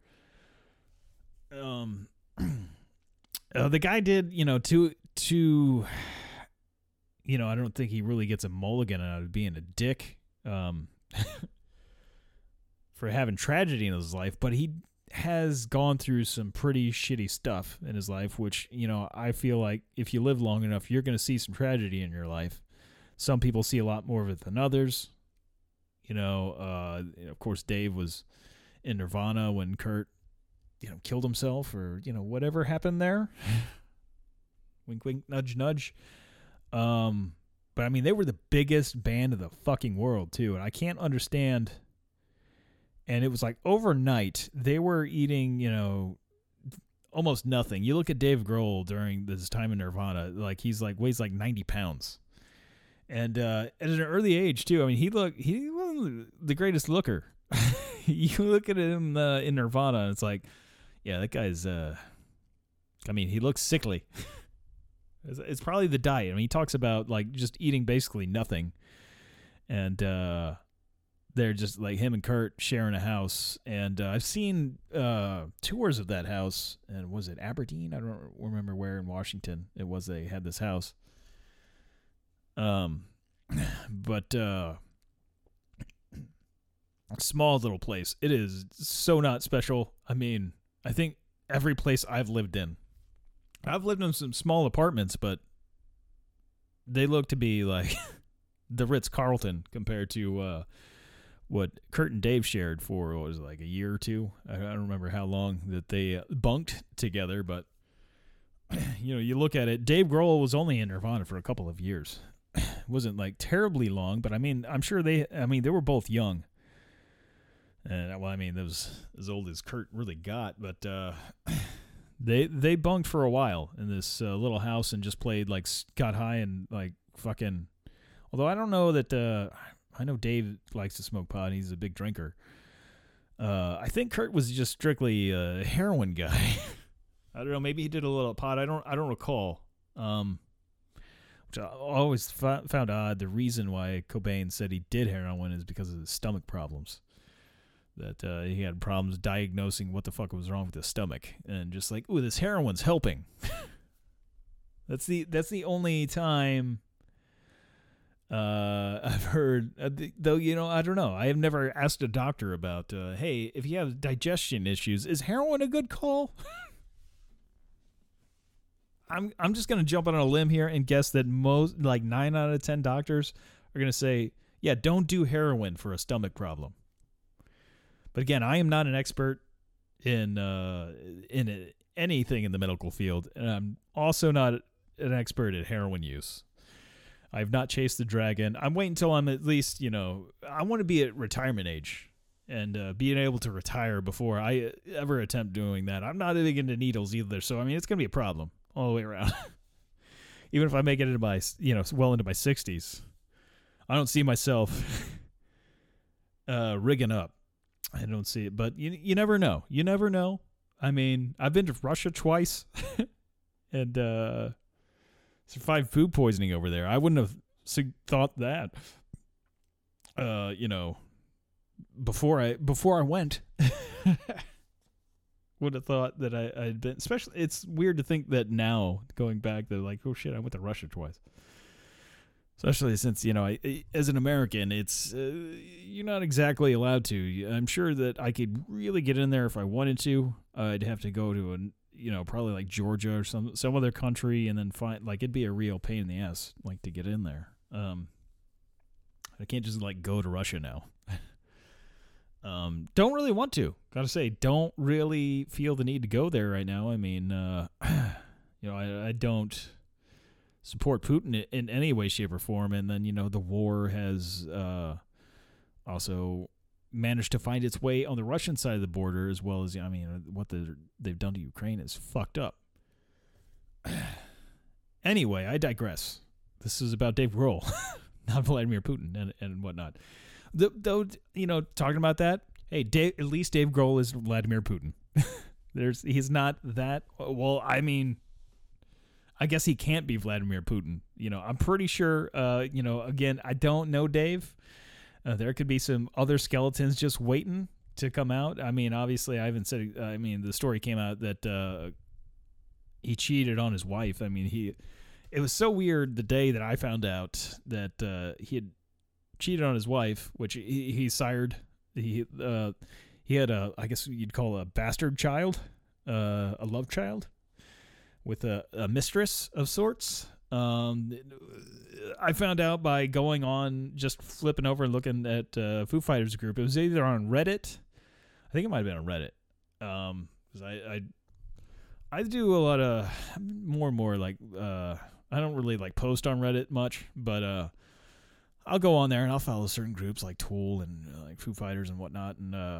Um, uh, the guy did, you know, to to, you know, I don't think he really gets a mulligan out of being a dick, um, for having tragedy in his life, but he has gone through some pretty shitty stuff in his life, which, you know, I feel like if you live long enough, you're going to see some tragedy in your life. Some people see a lot more of it than others. You know, uh, of course, Dave was in Nirvana when Kurt, you know, killed himself or, you know, whatever happened there. Wink, wink, nudge, nudge. Um, but, I mean, they were the biggest band in the fucking world, too. And I can't understand. And it was like overnight, they were eating, you know, almost nothing. You look at Dave Grohl during this time in Nirvana, like he's like, weighs like ninety pounds. And uh, at an early age, too. I mean, he looked, he wasn't the greatest looker. You look at him uh, in Nirvana, and it's like, yeah, that guy's, uh, I mean, he looks sickly. it's, it's probably the diet. I mean, he talks about, like, just eating basically nothing. And uh, they're just, like, him and Kurt sharing a house. And uh, I've seen uh, tours of that house. And was it Aberdeen? I don't remember where in Washington it was they had this house. Um, but, uh, small little place. It is so not special. I mean, I think every place I've lived in, I've lived in some small apartments, but they look to be like the Ritz-Carlton compared to, uh, what Kurt and Dave shared for, what was it, like a year or two? I, I don't remember how long that they uh, bunked together, but you know, you look at it, Dave Grohl was only in Nirvana for a couple of years. Wasn't like terribly long, but I mean, I'm sure they, I mean, they were both young. And well, I mean, that was as old as Kurt really got, but uh, they they bunked for a while in this uh, little house and just played, like, got high and like fucking. Although I don't know that uh, I know Dave likes to smoke pot. He's a big drinker. Uh, I think Kurt was just strictly a heroin guy. I don't know. Maybe he did a little pot. I don't. I don't recall. Um, which I always f- found odd. The reason why Cobain said he did heroin is because of his stomach problems. That uh, he had problems diagnosing what the fuck was wrong with his stomach, and just like, ooh, this heroin's helping. that's the that's the only time uh, I've heard. Uh, th- though you know, I don't know. I have never asked a doctor about, uh, hey, if you have digestion issues, is heroin a good call? I'm I'm just gonna jump on a limb here and guess that most, like nine out of ten doctors are gonna say, yeah, don't do heroin for a stomach problem. But again, I am not an expert in uh, in anything in the medical field, and I'm also not an expert at heroin use. I've not chased the dragon. I'm waiting until I'm at least, you know, I want to be at retirement age and uh, being able to retire before I ever attempt doing that. I'm not big into needles either, so I mean, it's gonna be a problem all the way around. Even if I make it into my, you know, well into my sixties, I don't see myself uh, rigging up. I don't see it, but you you never know. You never know. I mean, I've been to Russia twice and uh, survived food poisoning over there. I wouldn't have su- thought that, uh, you know, before I before I went. Would have thought that I, I'd been, especially, it's weird to think that now, going back, they're like, oh shit, I went to Russia twice. Especially since, you know, I, as an American, it's, uh, you're not exactly allowed to. I'm sure that I could really get in there if I wanted to. Uh, I'd have to go to, a, you know, probably like Georgia or some some other country and then find, like, it'd be a real pain in the ass, like, to get in there. Um, I can't just, like, go to Russia now. Um, don't really want to. Gotta say, don't really feel the need to go there right now. I mean, uh, you know, I, I don't support Putin in any way, shape, or form. And then, you know, the war has uh, also managed to find its way on the Russian side of the border, as well as, I mean, what the, they've done to Ukraine is fucked up. Anyway, I digress. This is about Dave Grohl, not Vladimir Putin and, and whatnot. Though, you know, talking about that, hey, Dave, at least Dave Grohl is Vladimir Putin. There's, he's not that. Well, I mean, I guess he can't be Vladimir Putin. You know, I'm pretty sure. Uh, you know, again, I don't know Dave. Uh, there could be some other skeletons just waiting to come out. I mean, obviously, I haven't said. Uh, I mean, the story came out that uh, he cheated on his wife. I mean, he. It was so weird the day that I found out that uh, he had cheated on his wife, which he, he sired. He uh, he had a, I guess you'd call a bastard child, uh, a love child, with a, a mistress of sorts. Um, I found out by going on, just flipping over and looking at uh, Foo Fighters group. It was either on Reddit. I think it might have been on Reddit. Um, because I, I I do a lot of more and more like uh, I don't really like post on Reddit much, but uh. I'll go on there and I'll follow certain groups like Tool and uh, like Foo Fighters and whatnot, and uh,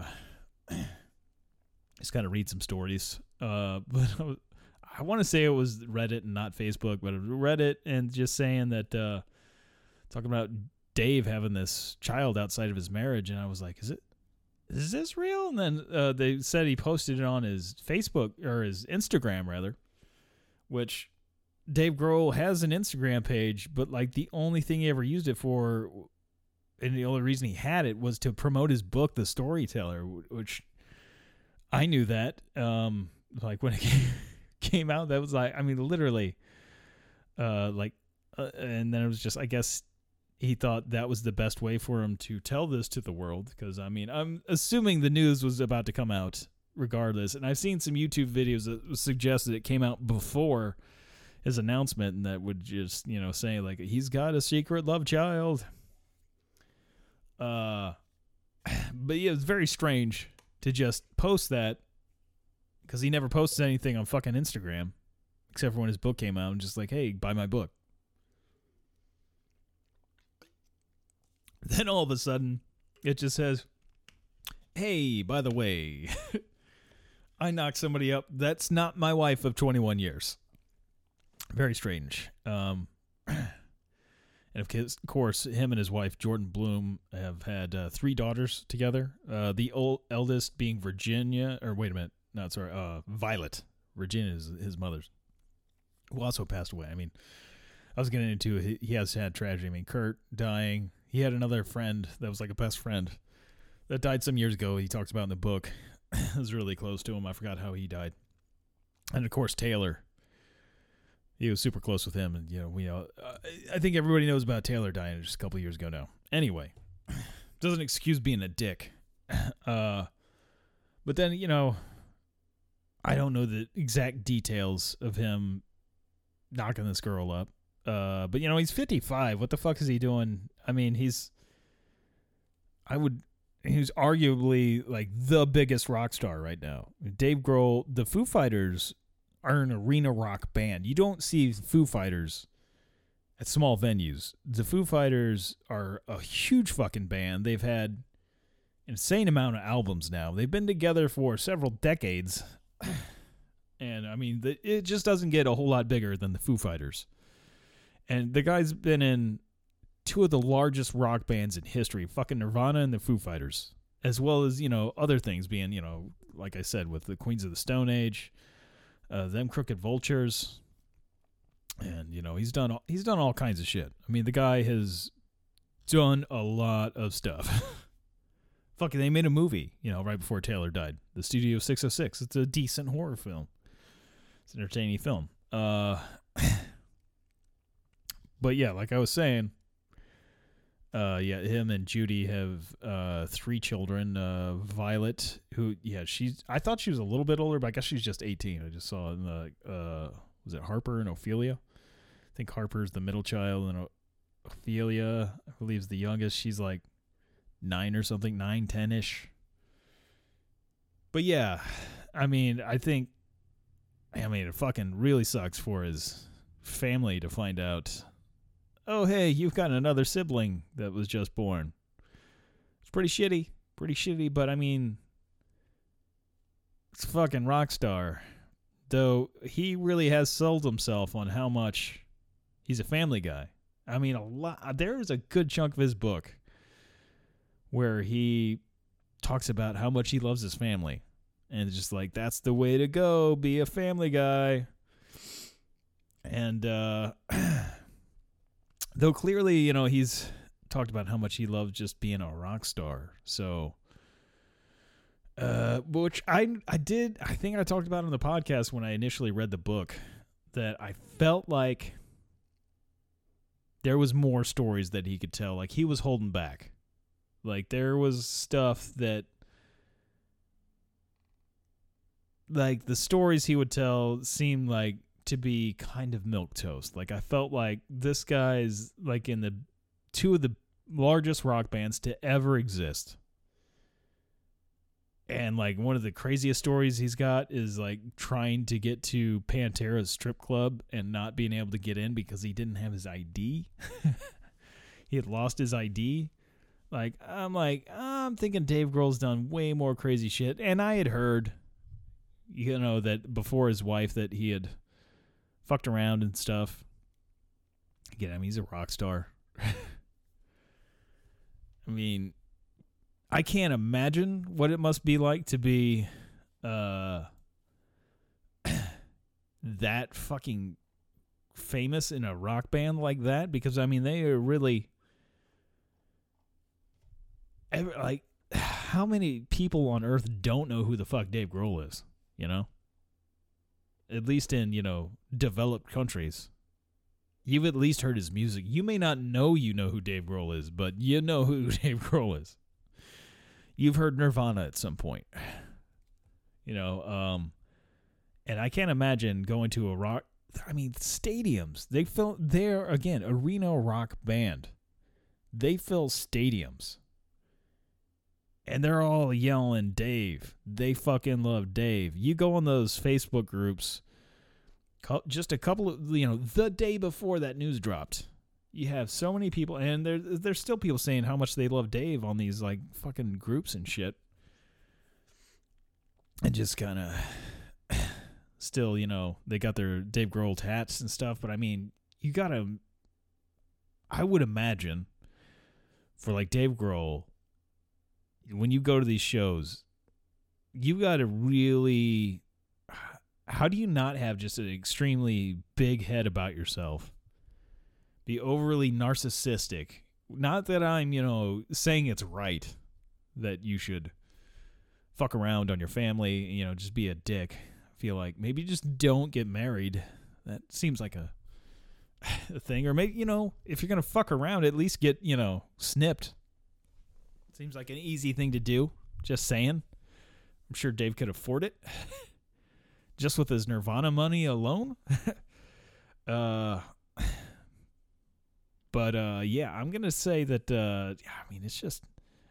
just kind of read some stories. Uh, but I, was, I want to say it was Reddit and not Facebook, but Reddit, and just saying that uh, talking about Dave having this child outside of his marriage, and I was like, is it? Is this real? And then uh, they said he posted it on his Facebook or his Instagram rather, which. Dave Grohl has an Instagram page, but like the only thing he ever used it for, and the only reason he had it was to promote his book, The Storyteller, which I knew that. Um, like when it came out, that was like, I mean, literally, uh, like, uh, and then it was just, I guess he thought that was the best way for him to tell this to the world. Because I mean, I'm assuming the news was about to come out regardless, and I've seen some YouTube videos that suggest that it came out before his announcement, and that would just, you know, say like he's got a secret love child. Uh, but yeah, it's very strange to just post that because he never posted anything on fucking Instagram except for when his book came out and just like, hey, buy my book. Then all of a sudden, it just says, hey, by the way, I knocked somebody up. That's not my wife of twenty-one years. Very strange. Um, and of course, him and his wife, Jordan Bloom, have had uh, three daughters together. Uh, the old, eldest being Virginia, or wait a minute. No, sorry, uh, Violet. Virginia is his mother's, who also passed away. I mean, I was getting into it. He has had tragedy. I mean, Kurt dying. He had another friend that was like a best friend that died some years ago. He talks about in the book. It was really close to him. I forgot how he died. And of course, Taylor. He was super close with him, and you know, we know. Uh, I think everybody knows about Taylor dying just a couple years ago now. Anyway, doesn't excuse being a dick. Uh, but then you know, I don't know the exact details of him knocking this girl up. Uh, but you know, he's fifty-five. What the fuck is he doing? I mean, he's. I would. He's arguably like the biggest rock star right now. Dave Grohl, the Foo Fighters. Are an arena rock band. You don't see Foo Fighters at small venues. The Foo Fighters are a huge fucking band. They've had an insane amount of albums now. They've been together for several decades. And, I mean, it just doesn't get a whole lot bigger than the Foo Fighters. And the guy's been in two of the largest rock bands in history, fucking Nirvana and the Foo Fighters, as well as, you know, other things being, you know, like I said, with the Queens of the Stone Age, uh, them Crooked Vultures, and you know he's done all, he's done all kinds of shit. I mean, the guy has done a lot of stuff. Fucking, they made a movie, you know, right before Taylor died. The Studio six oh six. It's a decent horror film. It's an entertaining film. Uh, but yeah, like I was saying, uh, yeah, him and Judy have uh, three children. Uh, Violet, who, yeah, she's, I thought she was a little bit older, but I guess she's just eighteen. I just saw in the, uh, was it Harper and Ophelia? I think Harper's the middle child, and Ophelia, I believe, is the youngest. She's like nine or something, nine, ten-ish. But yeah, I mean, I think, I mean, it fucking really sucks for his family to find out, oh, hey, you've got another sibling that was just born. It's pretty shitty, pretty shitty, but I mean, it's a fucking rock star. Though he really has sold himself on how much he's a family guy. I mean, a lot. There's a good chunk of his book where he talks about how much he loves his family. And it's just like, that's the way to go, be a family guy. And, uh, though clearly, you know, he's talked about how much he loves just being a rock star. So, uh, which I, I did, I think I talked about on the podcast when I initially read the book, that I felt like there was more stories that he could tell. Like, he was holding back. Like, there was stuff that, like, the stories he would tell seemed like to be kind of milquetoast. Like, I felt like this guy's, like, in the two of the largest rock bands to ever exist. And, like, one of the craziest stories he's got is, like, trying to get to Pantera's strip club and not being able to get in because he didn't have his I D. He had lost his I D. Like, I'm like, I'm thinking Dave Grohl's done way more crazy shit. And I had heard, you know, that before his wife that he had fucked around and stuff. Again, I mean, he's a rock star. I mean, I can't imagine what it must be like to be uh, that fucking famous in a rock band like that. Because, I mean, they are really... Every, like, how many people on earth don't know who the fuck Dave Grohl is, you know? At least in, you know, developed countries. You've at least heard his music. You may not know you know who Dave Grohl is, but you know who Dave Grohl is. You've heard Nirvana at some point. You know, um, and I can't imagine going to a rock, I mean, stadiums. They fill, they're, again, arena rock band. They fill stadiums. And they're all yelling Dave. They fucking love Dave. You go on those Facebook groups, just a couple of, you know, the day before that news dropped, you have so many people, and there, there's still people saying how much they love Dave on these, like, fucking groups and shit. And just kind of, still, you know, they got their Dave Grohl tats and stuff, but I mean, you gotta, I would imagine, for, like, Dave Grohl, when you go to these shows, you got to really, how do you not have just an extremely big head about yourself? Be overly narcissistic. Not that I'm, you know, saying it's right that you should fuck around on your family, you know, just be a dick. I feel like maybe just don't get married. That seems like a, a thing. Or maybe, you know, if you're going to fuck around, at least get, you know, snipped. Seems like an easy thing to do. Just saying. I'm sure Dave could afford it. Just with his Nirvana money alone. uh, but, uh, yeah, I'm going to say that, uh, I mean, it's just,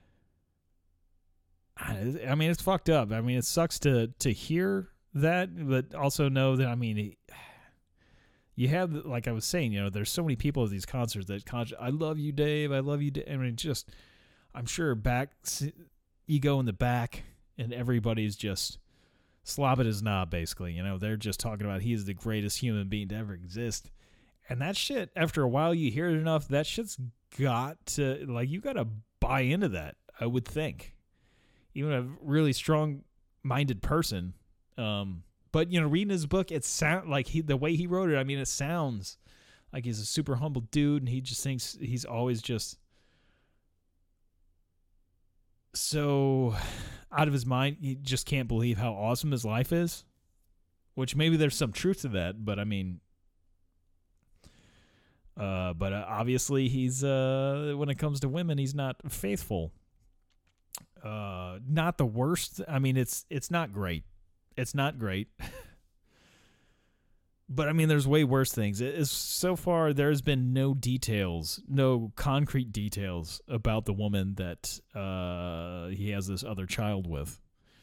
I mean, it's fucked up. I mean, it sucks to, to hear that, but also know that, I mean, you have, like I was saying, you know, there's so many people at these concerts that, con- I love you, Dave. I love you, Dave. I mean, just... I'm sure back you go in the back and everybody's just slobbing his knob, basically. You know, they're just talking about he's the greatest human being to ever exist. And that shit, after a while you hear it enough, that shit's got to, like, you got to buy into that, I would think. Even a really strong minded person. Um, but you know, reading his book, it sound like he the way he wrote it. I mean, it sounds like he's a super humble dude, and he just thinks he's always just so out of his mind. He just can't believe how awesome his life is. Which maybe there's some truth to that, but I mean, uh, but uh, obviously he's uh, when it comes to women, he's not faithful. Uh, not the worst. I mean, it's it's not great. It's not great. But I mean, there's way worse things. It is, so far, there's been no details, no concrete details about the woman that uh, he has this other child with.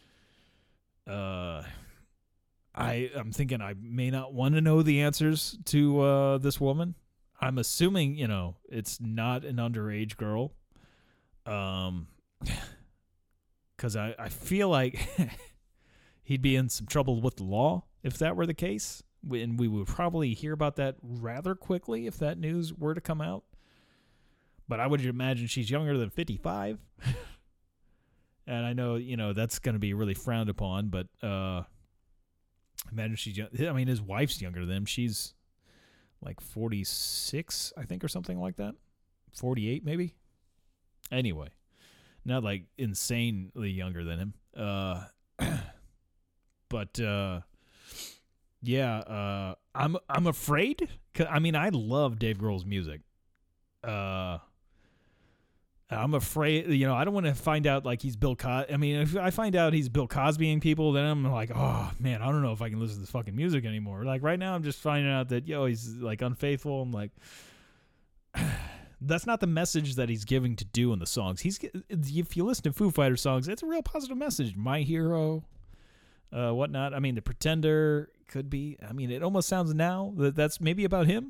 Uh, I I'm thinking I may not want to know the answers to uh, this woman. I'm assuming, you know, it's not an underage girl. Um, because I, I feel like he'd be in some trouble with the law if that were the case. And we would probably hear about that rather quickly if that news were to come out. But I would imagine she's younger than fifty-five. And I know, you know, that's going to be really frowned upon, but uh, imagine she's young. I mean, his wife's younger than him. She's like forty-six, I think, or something like that. forty-eight, maybe. Anyway, not like insanely younger than him. Uh, but uh, yeah, uh, I'm I'm afraid. 'Cause, I mean, I love Dave Grohl's music. Uh, I'm afraid, you know, I don't want to find out like he's Bill Cosby. I mean, if I find out he's Bill Cosbying people, then I'm like, oh man, I don't know if I can listen to this fucking music anymore. Like right now, I'm just finding out that, yo, he's like unfaithful. I'm like, that's not the message that he's giving to do in the songs. He's, if you listen to Foo Fighters songs, it's a real positive message. My Hero, uh, whatnot. I mean, The Pretender could be, I mean, it almost sounds now that that's maybe about him.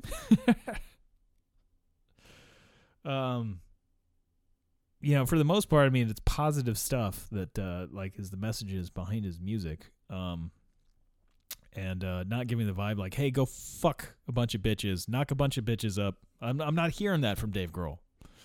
um, You know, for the most part, I mean, it's positive stuff that, uh, like, is the messages behind his music. Um, and uh, not giving the vibe like, hey, go fuck a bunch of bitches, knock a bunch of bitches up. I'm I'm not hearing that from Dave Grohl.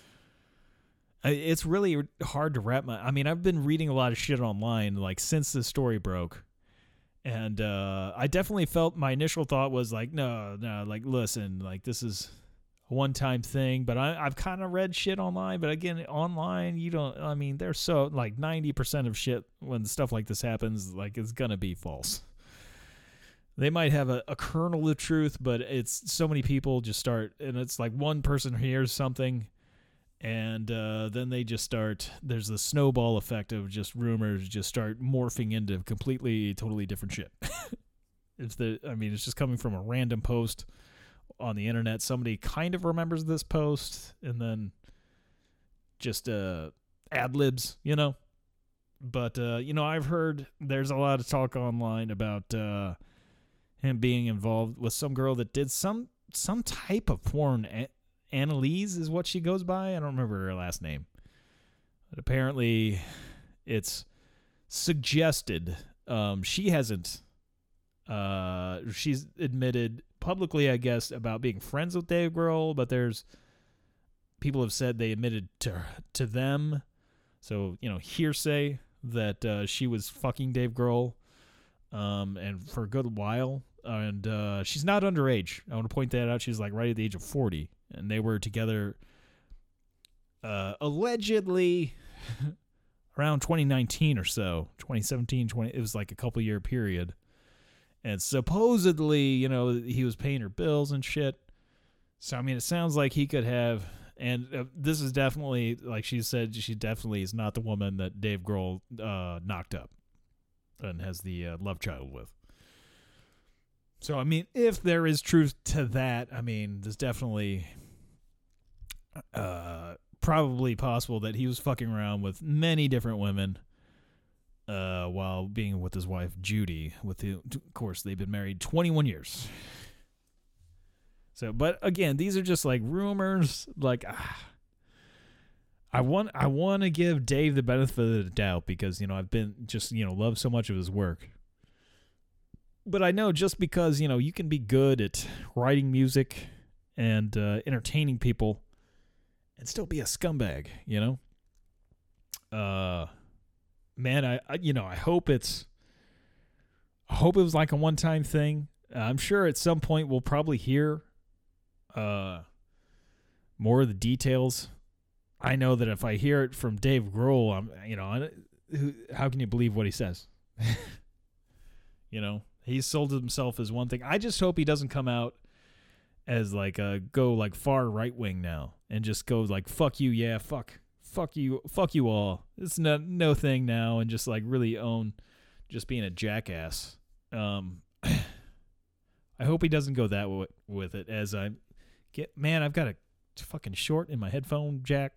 I, it's really hard to wrap my... I mean, I've been reading a lot of shit online, like, since this story broke. And uh, I definitely felt my initial thought was like, no, no, like, listen, like, this is... one-time thing, but I, I've kind of read shit online, but again, online, you don't, I mean, they're so, like, ninety percent of shit when stuff like this happens, like, it's gonna be false. They might have a, a kernel of truth, but it's so many people just start, and it's like one person hears something, and uh, then they just start, there's the snowball effect of just rumors just start morphing into completely, totally different shit. It's the, I mean, it's just coming from a random post on the internet. Somebody kind of remembers this post and then just uh ad libs, you know. But uh you know, I've heard there's a lot of talk online about uh him being involved with some girl that did some some type of porn. A- Annalise is what she goes by. I don't remember her last name, but apparently it's suggested. Um she hasn't uh she's admitted publicly, I guess, about being friends with Dave Grohl, but there's people have said they admitted to to them, so you know, hearsay that uh, she was fucking Dave Grohl, um, and for a good while, and uh, she's not underage. I want to point that out. She's like right at the age of forty, and they were together, uh, allegedly, around twenty nineteen or so, twenty seventeen, twenty. It was like a couple year period. And supposedly, you know, he was paying her bills and shit. So, I mean, it sounds like he could have, and uh, this is definitely, like she said, she definitely is not the woman that Dave Grohl uh, knocked up and has the uh, love child with. So, I mean, if there is truth to that, I mean, there's definitely uh, probably possible that he was fucking around with many different women. Uh, while being with his wife Judy, with the, of course, they've been married twenty-one years. So, but again, these are just like rumors. Like, ah, I want, I want to give Dave the benefit of the doubt because you know I've been just you know love so much of his work. But I know just because you know you can be good at writing music and uh, entertaining people, and still be a scumbag, you know. Uh. Man, I, I you know I hope it's I hope it was like a one-time thing. Uh, I'm sure at some point we'll probably hear uh, more of the details. I know that if I hear it from Dave Grohl, I'm, you know, I, who, how can you believe what he says? You know, he's sold himself as one thing. I just hope he doesn't come out as like a go like far right wing now and just go like fuck you, yeah, fuck, fuck you, fuck you all. It's no no thing now, and just like really own just being a jackass. Um, I hope he doesn't go that w- with it. As I get, man, I've got a fucking short in my headphone jack.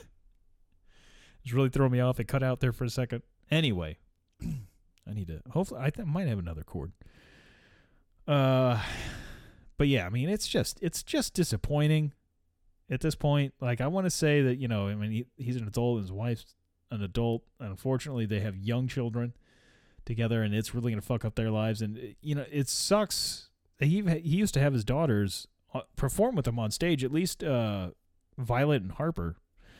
It's really throwing me off. It cut out there for a second. Anyway, I need to. Hopefully, I th- might have another cord. Uh, but yeah, I mean, it's just it's just disappointing at this point. Like, I want to say that, you know, I mean, he, he's an adult, and his wife's an adult, and unfortunately, they have young children together, and it's really gonna fuck up their lives. And you know, it sucks. He he used to have his daughters perform with him on stage, at least uh, Violet and Harper.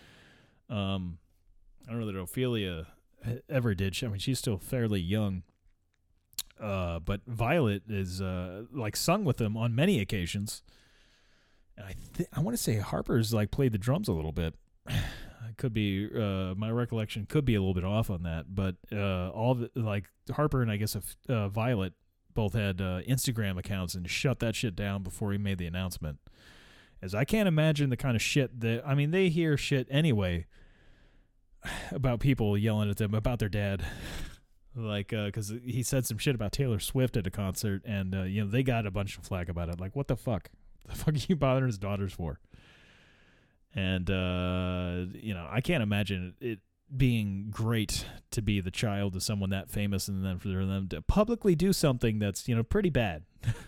Um, I don't know that Ophelia ever did. I mean, she's still fairly young. Uh, but Violet is uh, like sung with him on many occasions. And I th- I want to say Harper's like played the drums a little bit. I could be uh, my recollection could be a little bit off on that, but uh, all the, like Harper and I guess uh, Violet both had uh, Instagram accounts and shut that shit down before he made the announcement. As I can't imagine the kind of shit that, I mean, they hear shit anyway about people yelling at them about their dad. Like, uh, cause he said some shit about Taylor Swift at a concert, and, uh, you know, they got a bunch of flack about it. Like, what the fuck? What the fuck are you bothering his daughters for? And, uh, you know, I can't imagine it being great to be the child of someone that famous, and then for them to publicly do something that's, you know, pretty bad.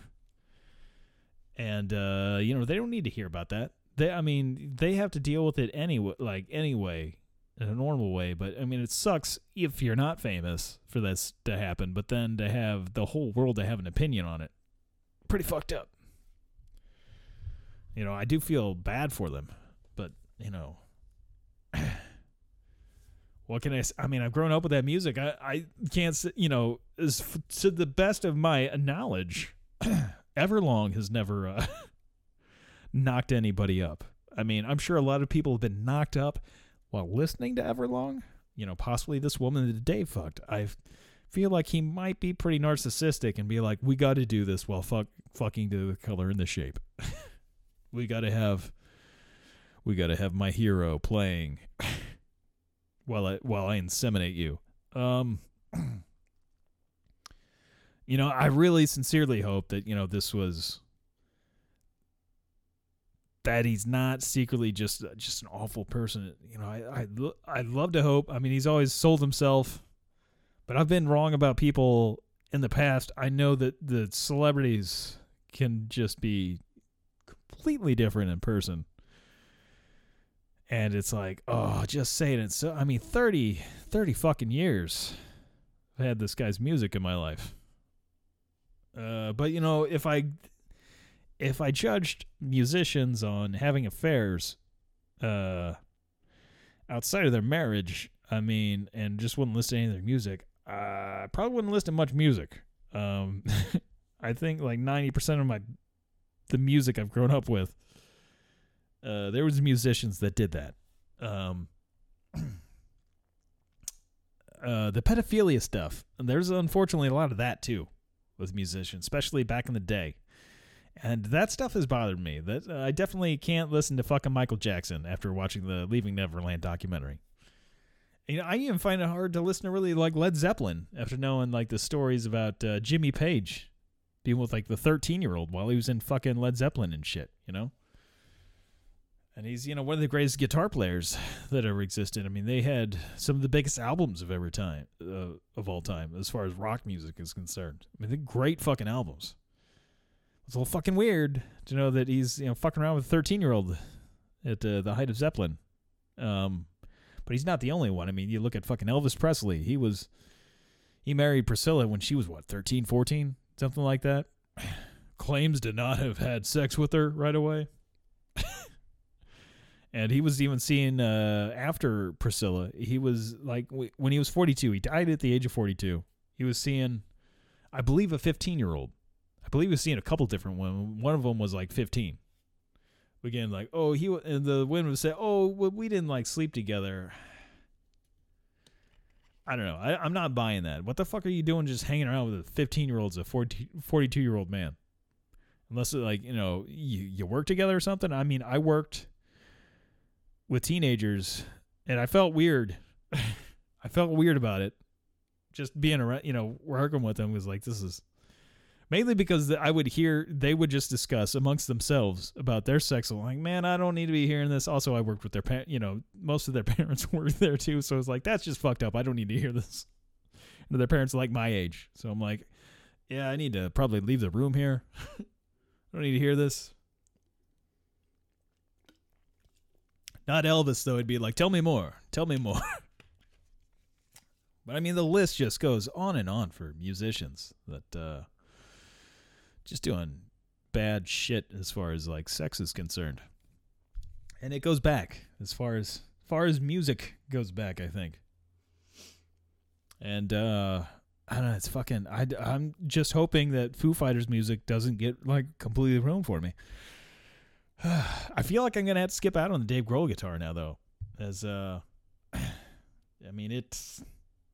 And, uh, you know, they don't need to hear about that. They, I mean, they have to deal with it anyway, like anyway, in a normal way. But I mean, it sucks if you're not famous for this to happen, but then to have the whole world to have an opinion on it, pretty fucked up. You know, I do feel bad for them, but you know, what can I say? I mean, I've grown up with that music. I, I can't, you know, as f- to the best of my knowledge, Everlong has never uh, knocked anybody up. I mean, I'm sure a lot of people have been knocked up while listening to Everlong. You know, possibly this woman that Dave fucked. I feel like he might be pretty narcissistic and be like, we got to do this while fuck, fucking to the color and the shape. we got to have, we got to have my hero playing while I while I inseminate you. Um, you know, I really sincerely hope that, you know, this was, that he's not secretly just just an awful person. You know, I I I'd love to hope. I mean, he's always sold himself, but I've been wrong about people in the past. I know that the celebrities can just be completely different in person. And it's like, oh, just saying it. So, I mean, thirty, thirty fucking years I've had this guy's music in my life. Uh, but, you know, if I if I judged musicians on having affairs uh, outside of their marriage, I mean, and just wouldn't listen to any of their music, uh, I probably wouldn't listen to much music. Um, I think like ninety percent of my the music I've grown up with, Uh, there was musicians that did that. Um, uh, the pedophilia stuff, and there's unfortunately a lot of that too with musicians, especially back in the day. And that stuff has bothered me. That uh, I definitely can't listen to fucking Michael Jackson after watching the Leaving Neverland documentary. You know, I even find it hard to listen to really like Led Zeppelin after knowing like the stories about uh, Jimmy Page being with like the thirteen-year-old while he was in fucking Led Zeppelin and shit, you know? And he's, you know, one of the greatest guitar players that ever existed. I mean, they had some of the biggest albums of every time, uh, of all time, as far as rock music is concerned. I mean, they're great fucking albums. It's a little fucking weird to know that he's, you know, fucking around with a thirteen-year-old at uh, the height of Zeppelin. Um, but he's not the only one. I mean, you look at fucking Elvis Presley. He was, he married Priscilla when she was, what, thirteen, fourteen? Something like that. Claims to not have had sex with her right away. And he was even seeing, uh, after Priscilla, he was like, when he was forty-two, he died at the age of forty-two. He was seeing I believe a fifteen-year-old. I believe we've seen a couple different ones. One of them was like fifteen. Again, like, oh, he and the women would say, oh, well, we didn't like sleep together. I don't know. I, I'm not buying that. What the fuck are you doing just hanging around with a fifteen-year-old, a forty-two-year-old man? Unless, like, you know, you, you work together or something. I mean, I worked with teenagers, and I felt weird. I felt weird about it. Just being around, you know, working with them was like, this is... Mainly because I would hear, they would just discuss amongst themselves about their sex. I'm like, man, I don't need to be hearing this. Also, I worked with their parents, you know, most of their parents worked there too. So it's like, that's just fucked up. I don't need to hear this. And their parents are like my age. So I'm like, yeah, I need to probably leave the room here. I don't need to hear this. Not Elvis, though. It'd be like, tell me more. Tell me more. But I mean, the list just goes on and on for musicians that, uh, just doing bad shit as far as like sex is concerned. And it goes back as far as far as music goes back, I think. And uh I don't know, it's fucking I I'm just hoping that Foo Fighters music doesn't get like completely ruined for me. I feel like I'm going to have to skip out on the Dave Grohl guitar now though. As uh I mean, it's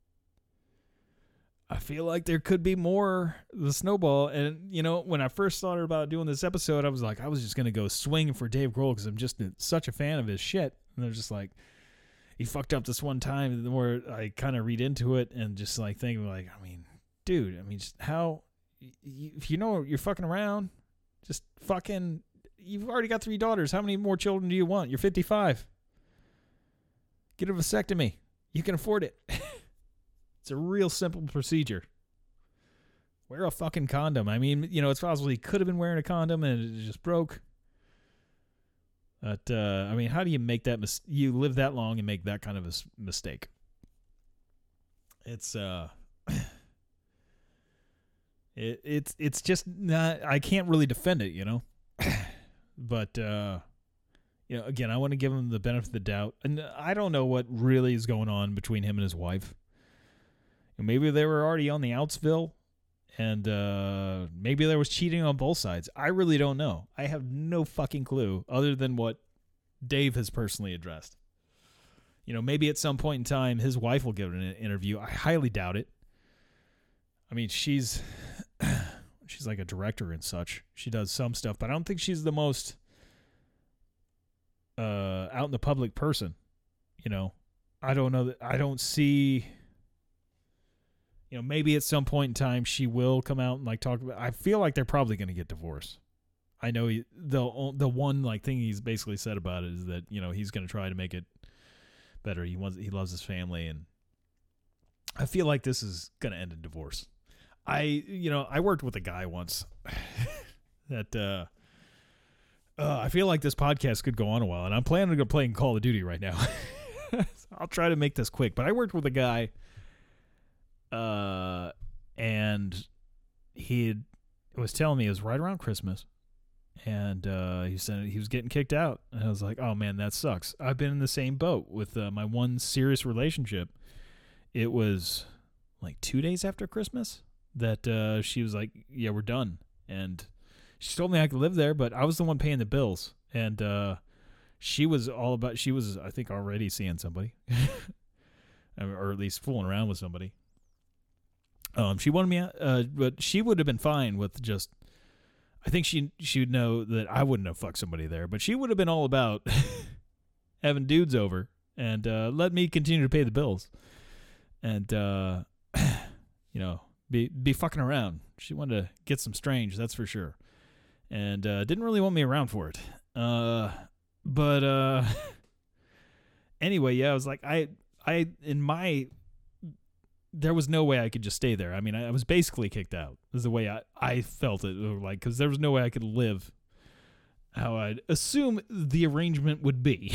I feel like there could be more the snowball. And, you know, when I first thought about doing this episode, I was like, I was just going to go swing for Dave Grohl because I'm just such a fan of his shit. And they're just like, he fucked up this one time. The more I kind of read into it and just like thinking like, I mean, dude, I mean, just how, if you know you're fucking around, just fucking, you've already got three daughters. How many more children do you want? You're fifty-five. Get a vasectomy. You can afford it. It's a real simple procedure. Wear a fucking condom. I mean, you know, it's possible he could have been wearing a condom and it just broke. But, uh, I mean, how do you make that mis- you live that long and make that kind of a s- mistake? It's, uh, it, it's, it's just not, I can't really defend it, you know? But, uh, you know, again, I want to give him the benefit of the doubt. And I don't know what really is going on between him and his wife. Maybe they were already on the outsville, and uh, maybe there was cheating on both sides. I really don't know. I have no fucking clue other than what Dave has personally addressed. You know, maybe at some point in time, his wife will give an interview. I highly doubt it. I mean, she's she's like a director and such. She does some stuff, but I don't think she's the most uh, out in the public person. You know, I don't know that I don't see. You know, maybe at some point in time she will come out and like talk about. I feel like they're probably going to get divorced. I know he, the the one like thing he's basically said about it is that, you know, he's going to try to make it better. He wants he loves his family, and I feel like this is going to end in divorce. I you know I worked with a guy once that uh, uh, I feel like this podcast could go on a while, and I'm planning on playing Call of Duty right now. I'll try to make this quick, but I worked with a guy. Uh, and he was telling me it was right around Christmas, and uh, he said he was getting kicked out, and I was like, "Oh man, that sucks." I've been in the same boat with uh, my one serious relationship. It was like two days after Christmas that uh, she was like, "Yeah, we're done," and she told me I could live there, but I was the one paying the bills, and uh, she was all about. She was, I think, already seeing somebody, or at least fooling around with somebody. Um, she wanted me, uh, but she would have been fine with just. I think she she would know that I wouldn't have fucked somebody there, but she would have been all about having dudes over and uh, let me continue to pay the bills, and uh, you know, be be fucking around. She wanted to get some strange, that's for sure, and uh, didn't really want me around for it. Uh, but uh, anyway, yeah, I was like, I I in my. There was no way I could just stay there. I mean, I, I was basically kicked out. Is the way I, I felt it, like, because there was no way I could live how I'd assume the arrangement would be.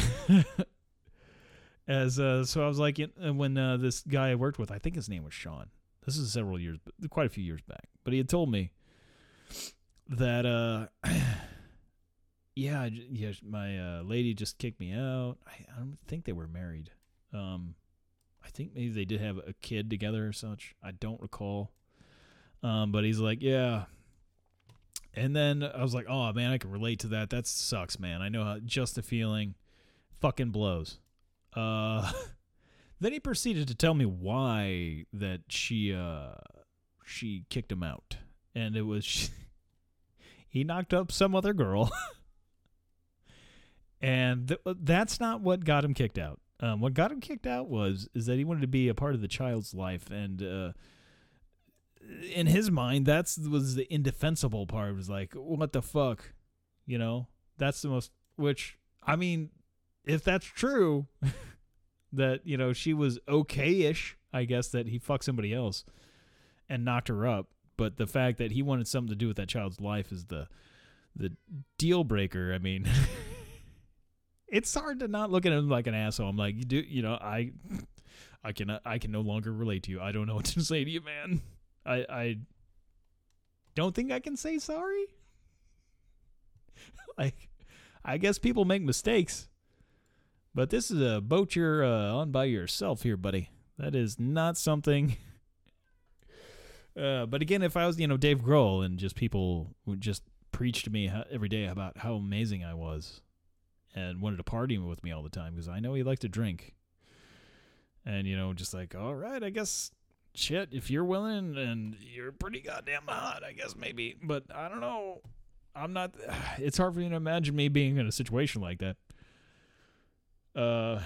As uh, so, I was like, when uh, this guy I worked with, I think his name was Sean. This is several years, quite a few years back. But he had told me that, uh, yeah, yeah, my uh, lady just kicked me out. I, I don't think they were married. Um. I think maybe they did have a kid together or such. I don't recall. Um, but he's like, yeah. And then I was like, oh, man, I can relate to that. That sucks, man. I know how just the feeling fucking blows. Uh, then he proceeded to tell me why that she uh, she kicked him out. And it was she, he knocked up some other girl. And th- that's not what got him kicked out. Um, what got him kicked out was is that he wanted to be a part of the child's life. And uh, in his mind, that's was the indefensible part. It was like, what the fuck? You know, that's the most, which, I mean, if that's true, that, you know, she was okay-ish, I guess, that he fucked somebody else and knocked her up. But the fact that he wanted something to do with that child's life is the the deal breaker. I mean, it's hard to not look at him like an asshole. I'm like, you do, you know, I, I can, I can no longer relate to you. I don't know what to say to you, man. I, I don't think I can say sorry. Like, I guess people make mistakes, but this is a boat you're uh, on by yourself here, buddy. That is not something. Uh, but again, if I was, you know, Dave Grohl and just people would just preach to me every day about how amazing I was and wanted to party with me all the time because I know he liked to drink. And, you know, just like, all right, I guess, shit, if you're willing and you're pretty goddamn hot, I guess maybe. But I don't know. I'm not, it's hard for me to imagine me being in a situation like that. Uh,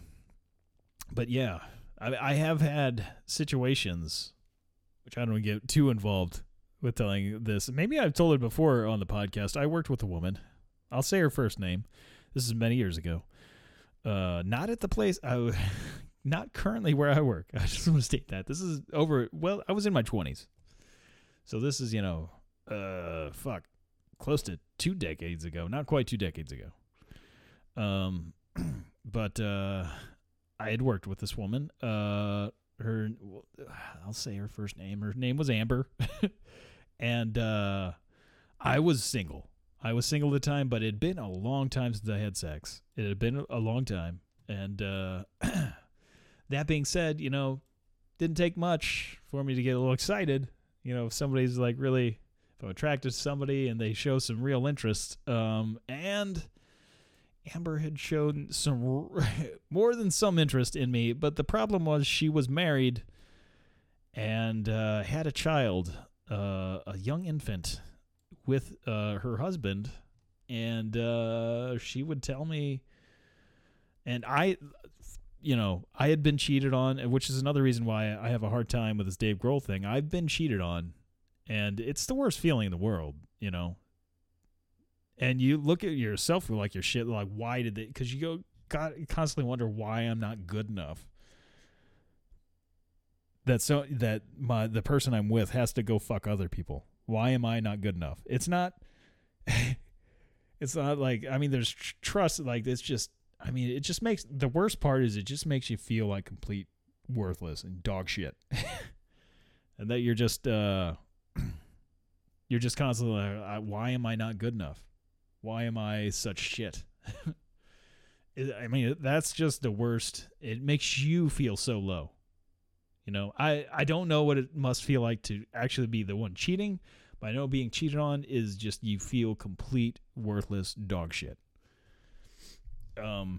but yeah, I, I have had situations, which I don't get too involved with telling this. Maybe I've told it before on the podcast. I worked with a woman. I'll say her first name. This is many years ago. Uh, not at the place, I, not currently where I work. I just want to state that. This is over, well, I was in my twenties. So this is, you know, uh, fuck. Close to two decades ago, not quite two decades ago. Um, but uh, I had worked with this woman. Uh, her, I'll say her first name. Her name was Amber, and uh, I was single. I was single at the time, but it had been a long time since I had sex. It had been a long time, and uh, that being said, you know, didn't take much for me to get a little excited. You know, if somebody's like really. If I'm attracted to somebody and they show some real interest, um, and Amber had shown some more than some interest in me, but the problem was she was married and uh, had a child, uh, a young infant, with uh, her husband, and uh, she would tell me, and I, you know, I had been cheated on, which is another reason why I have a hard time with this Dave Grohl thing. I've been cheated on. And it's the worst feeling in the world, you know. And you look at yourself like you're shit. Like, why did they? Because you go God, constantly wonder why I'm not good enough. That so that my the person I'm with has to go fuck other people. Why am I not good enough? It's not. It's not like I mean, there's tr- trust. Like it's just. I mean, it just makes the worst part is it just makes you feel like complete worthless and dog shit, and that you're just. uh You're just constantly like, why am I not good enough? Why am I such shit? I mean, that's just the worst. It makes you feel so low. You know, I, I don't know what it must feel like to actually be the one cheating, but I know being cheated on is just you feel complete worthless dog shit. Um,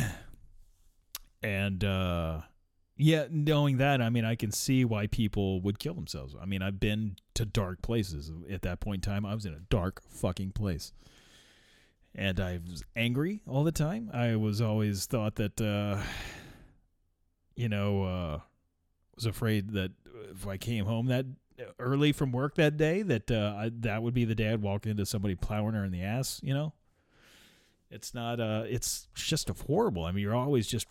and, uh, yeah, knowing that, I mean, I can see why people would kill themselves. I mean, I've been to dark places. At that point in time, I was in a dark fucking place. And I was angry all the time. I was always thought that, uh, you know, uh, was afraid that if I came home that early from work that day, that uh, I, that would be the day I'd walk into somebody plowing her in the ass, you know? It's not, uh, it's just horrible. I mean, you're always just...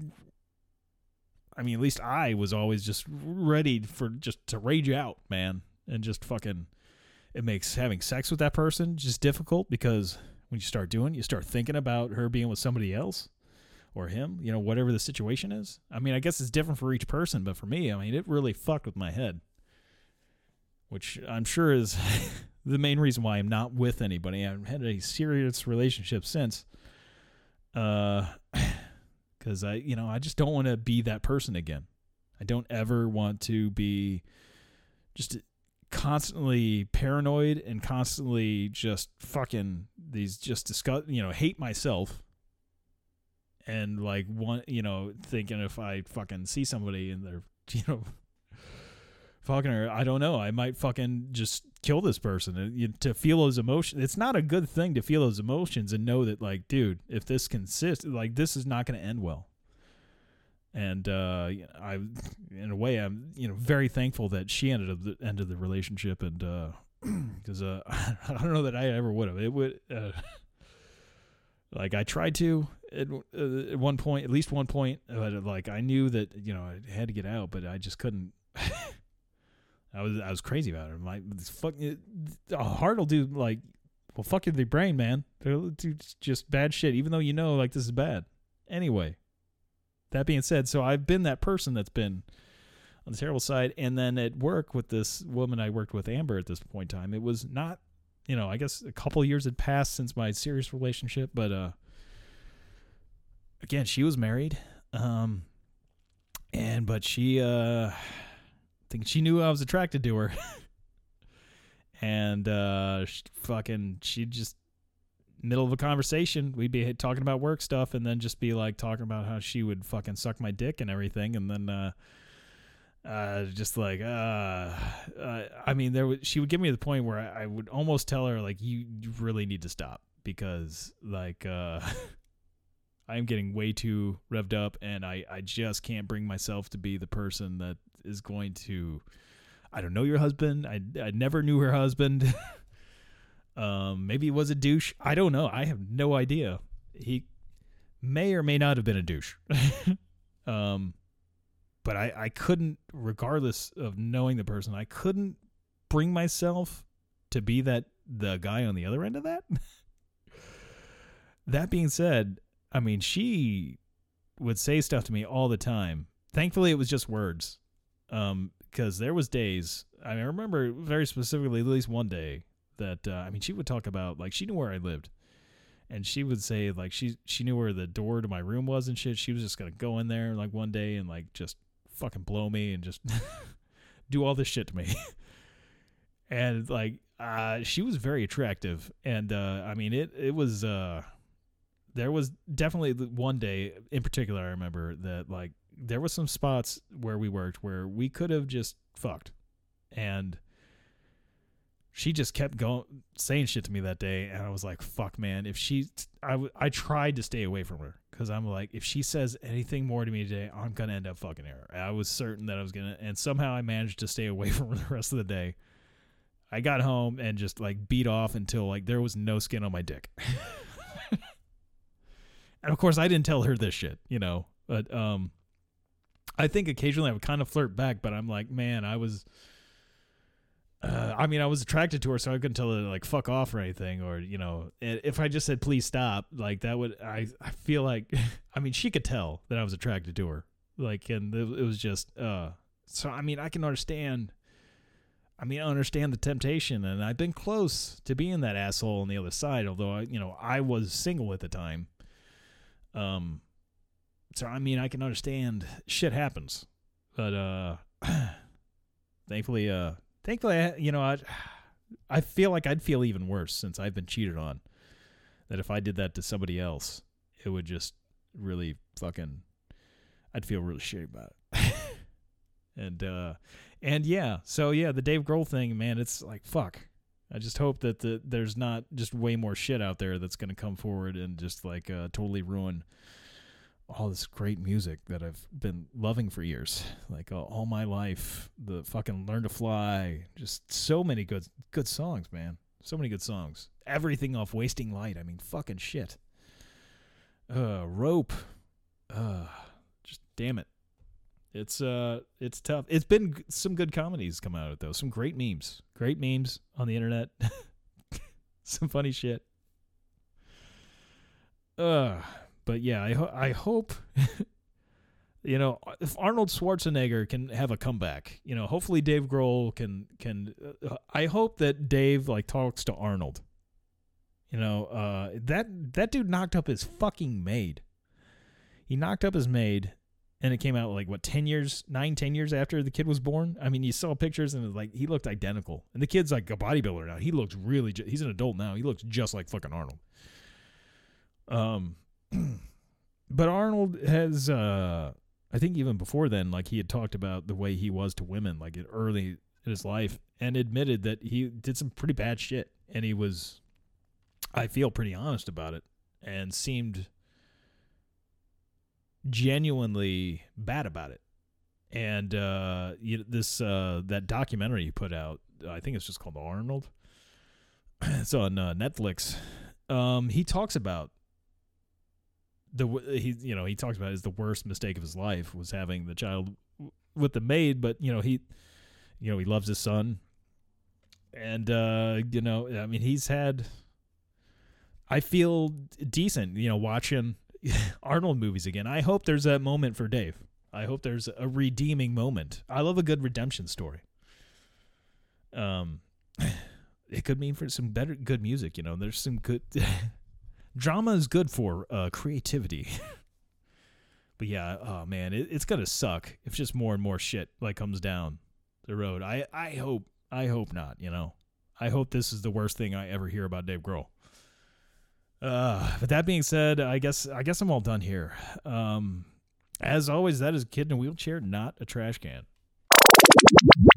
I mean, at least I was always just ready for just to rage out, man, and just fucking, it makes having sex with that person just difficult because when you start doing, you start thinking about her being with somebody else or him, you know, whatever the situation is. I mean, I guess it's different for each person, but for me, I mean, it really fucked with my head, which I'm sure is the main reason why I'm not with anybody. I haven't had a serious relationship since, uh, because I, you know, I just don't want to be that person again. I don't ever want to be just constantly paranoid and constantly just fucking these just discuss, you know, hate myself. And like one, you know, thinking if I fucking see somebody and they're, you know, fucking her, I don't know, I might fucking just kill this person. And you, to feel those emotions, it's not a good thing to feel those emotions and know that, like, dude, if this consists, like, this is not going to end well. And uh, I, in a way, I'm, you know, very thankful that she ended up the end of the relationship, and because uh, uh, I don't know that I ever would have. It would. Uh, Like I tried to at, uh, at one point, at least one point, but like I knew that, you know, I had to get out, but I just couldn't. I was I was crazy about it. My fuck, it, a heart will do like, well, fuck your brain, man. They'll do just bad shit, even though you know like this is bad. Anyway, that being said, so I've been that person that's been on the terrible side, and then at work with this woman I worked with, Amber, at this point in time, it was not. You know, I guess a couple of years had passed since my serious relationship, but uh, again, she was married, um, and but she, uh, I think she knew I was attracted to her, and uh, she fucking, she just middle of a conversation, we'd be talking about work stuff, and then just be like talking about how she would fucking suck my dick and everything, and then. Uh, Uh, just like, uh, uh, I mean, there was, she would give me to the point where I, I would almost tell her, like, you, you really need to stop because, like, uh, I'm getting way too revved up and I, I just can't bring myself to be the person that is going to, I don't know your husband. I, I never knew her husband. um, maybe he was a douche. I don't know. I have no idea. He may or may not have been a douche. um, But I, I couldn't, regardless of knowing the person, I couldn't bring myself to be that the guy on the other end of that. That being said, I mean, she would say stuff to me all the time. Thankfully, it was just words. Um, because there was days, I remember very specifically, at least one day, that, uh, I mean, she would talk about, like, she knew where I lived. And she would say, like, she, she knew where the door to my room was and shit. She was just going to go in there, like, one day and, like, just fucking blow me and just do all this shit to me. And like uh she was very attractive, and uh I mean it it was uh there was definitely one day in particular I remember that like there was some spots where we worked where we could have just fucked, and she just kept going saying shit to me that day, and I was like, fuck, man, if she I, w- I tried to stay away from her because I'm like, if she says anything more to me today, I'm gonna end up fucking her. I was certain that I was gonna, and somehow I managed to stay away from her the rest of the day. I got home and just like beat off until like there was no skin on my dick. And of course I didn't tell her this shit, you know, but um I think occasionally I would kind of flirt back, but I'm like, man, I was Uh, I mean, I was attracted to her, so I couldn't tell her to, like, fuck off or anything, or, you know, if I just said, please stop, like, that would, I, I feel like, I mean, she could tell that I was attracted to her, like, and it, it was just, uh, so, I mean, I can understand, I mean, I understand the temptation, and I've been close to being that asshole on the other side, although, I, you know, I was single at the time, um, so, I mean, I can understand, shit happens, but, uh, thankfully, uh, Thankfully, I, you know, I, I feel like I'd feel even worse since I've been cheated on. That if I did that to somebody else, it would just really fucking, I'd feel really shitty about it. and, uh, and yeah, so yeah, the Dave Grohl thing, man, it's like, fuck. I just hope that the, there's not just way more shit out there that's going to come forward and just like uh, totally ruin all this great music that I've been loving for years, like uh, all my life. The fucking Learn to Fly, just so many good good songs, man. So many good songs. Everything off Wasting Light. I mean, fucking shit. Uh, Rope. Uh, just damn it. It's uh, it's tough. It's been g- some good comedies come out of it though. Some great memes. Great memes on the internet. Some funny shit. Uh. But yeah, I, ho- I hope, you know, if Arnold Schwarzenegger can have a comeback, you know, hopefully Dave Grohl can, can, uh, I hope that Dave, like, talks to Arnold. You know, uh, that, that dude knocked up his fucking maid. He knocked up his maid, and it came out like what ten years, nine, ten years after the kid was born. I mean, you saw pictures and it was like he looked identical, and the kid's like a bodybuilder now. He looks really, ju- he's an adult now. He looks just like fucking Arnold. Um, but Arnold has, uh, I think even before then, like he had talked about the way he was to women, like early in his life, and admitted that he did some pretty bad shit, and he was, I feel, pretty honest about it, and seemed genuinely bad about it. And uh you, this uh that documentary he put out, I think it's just called Arnold, it's on uh, Netflix. Um he talks about the he you know he talks about it as the worst mistake of his life was having the child with the maid, but you know he you know he loves his son, and uh you know I mean he's had, I feel decent you know watching Arnold movies again. I hope there's that moment for Dave. I hope there's a redeeming moment. I love a good redemption story. Um, it could mean for some better, good music. You know, there's some good drama is good for uh, creativity. But yeah, oh man, it, it's gonna suck if just more and more shit like comes down the road. I I hope I hope not. You know, I hope this is the worst thing I ever hear about Dave Grohl. Uh, but that being said, I guess I guess I'm all done here. Um, as always, that is a kid in a wheelchair, not a trash can.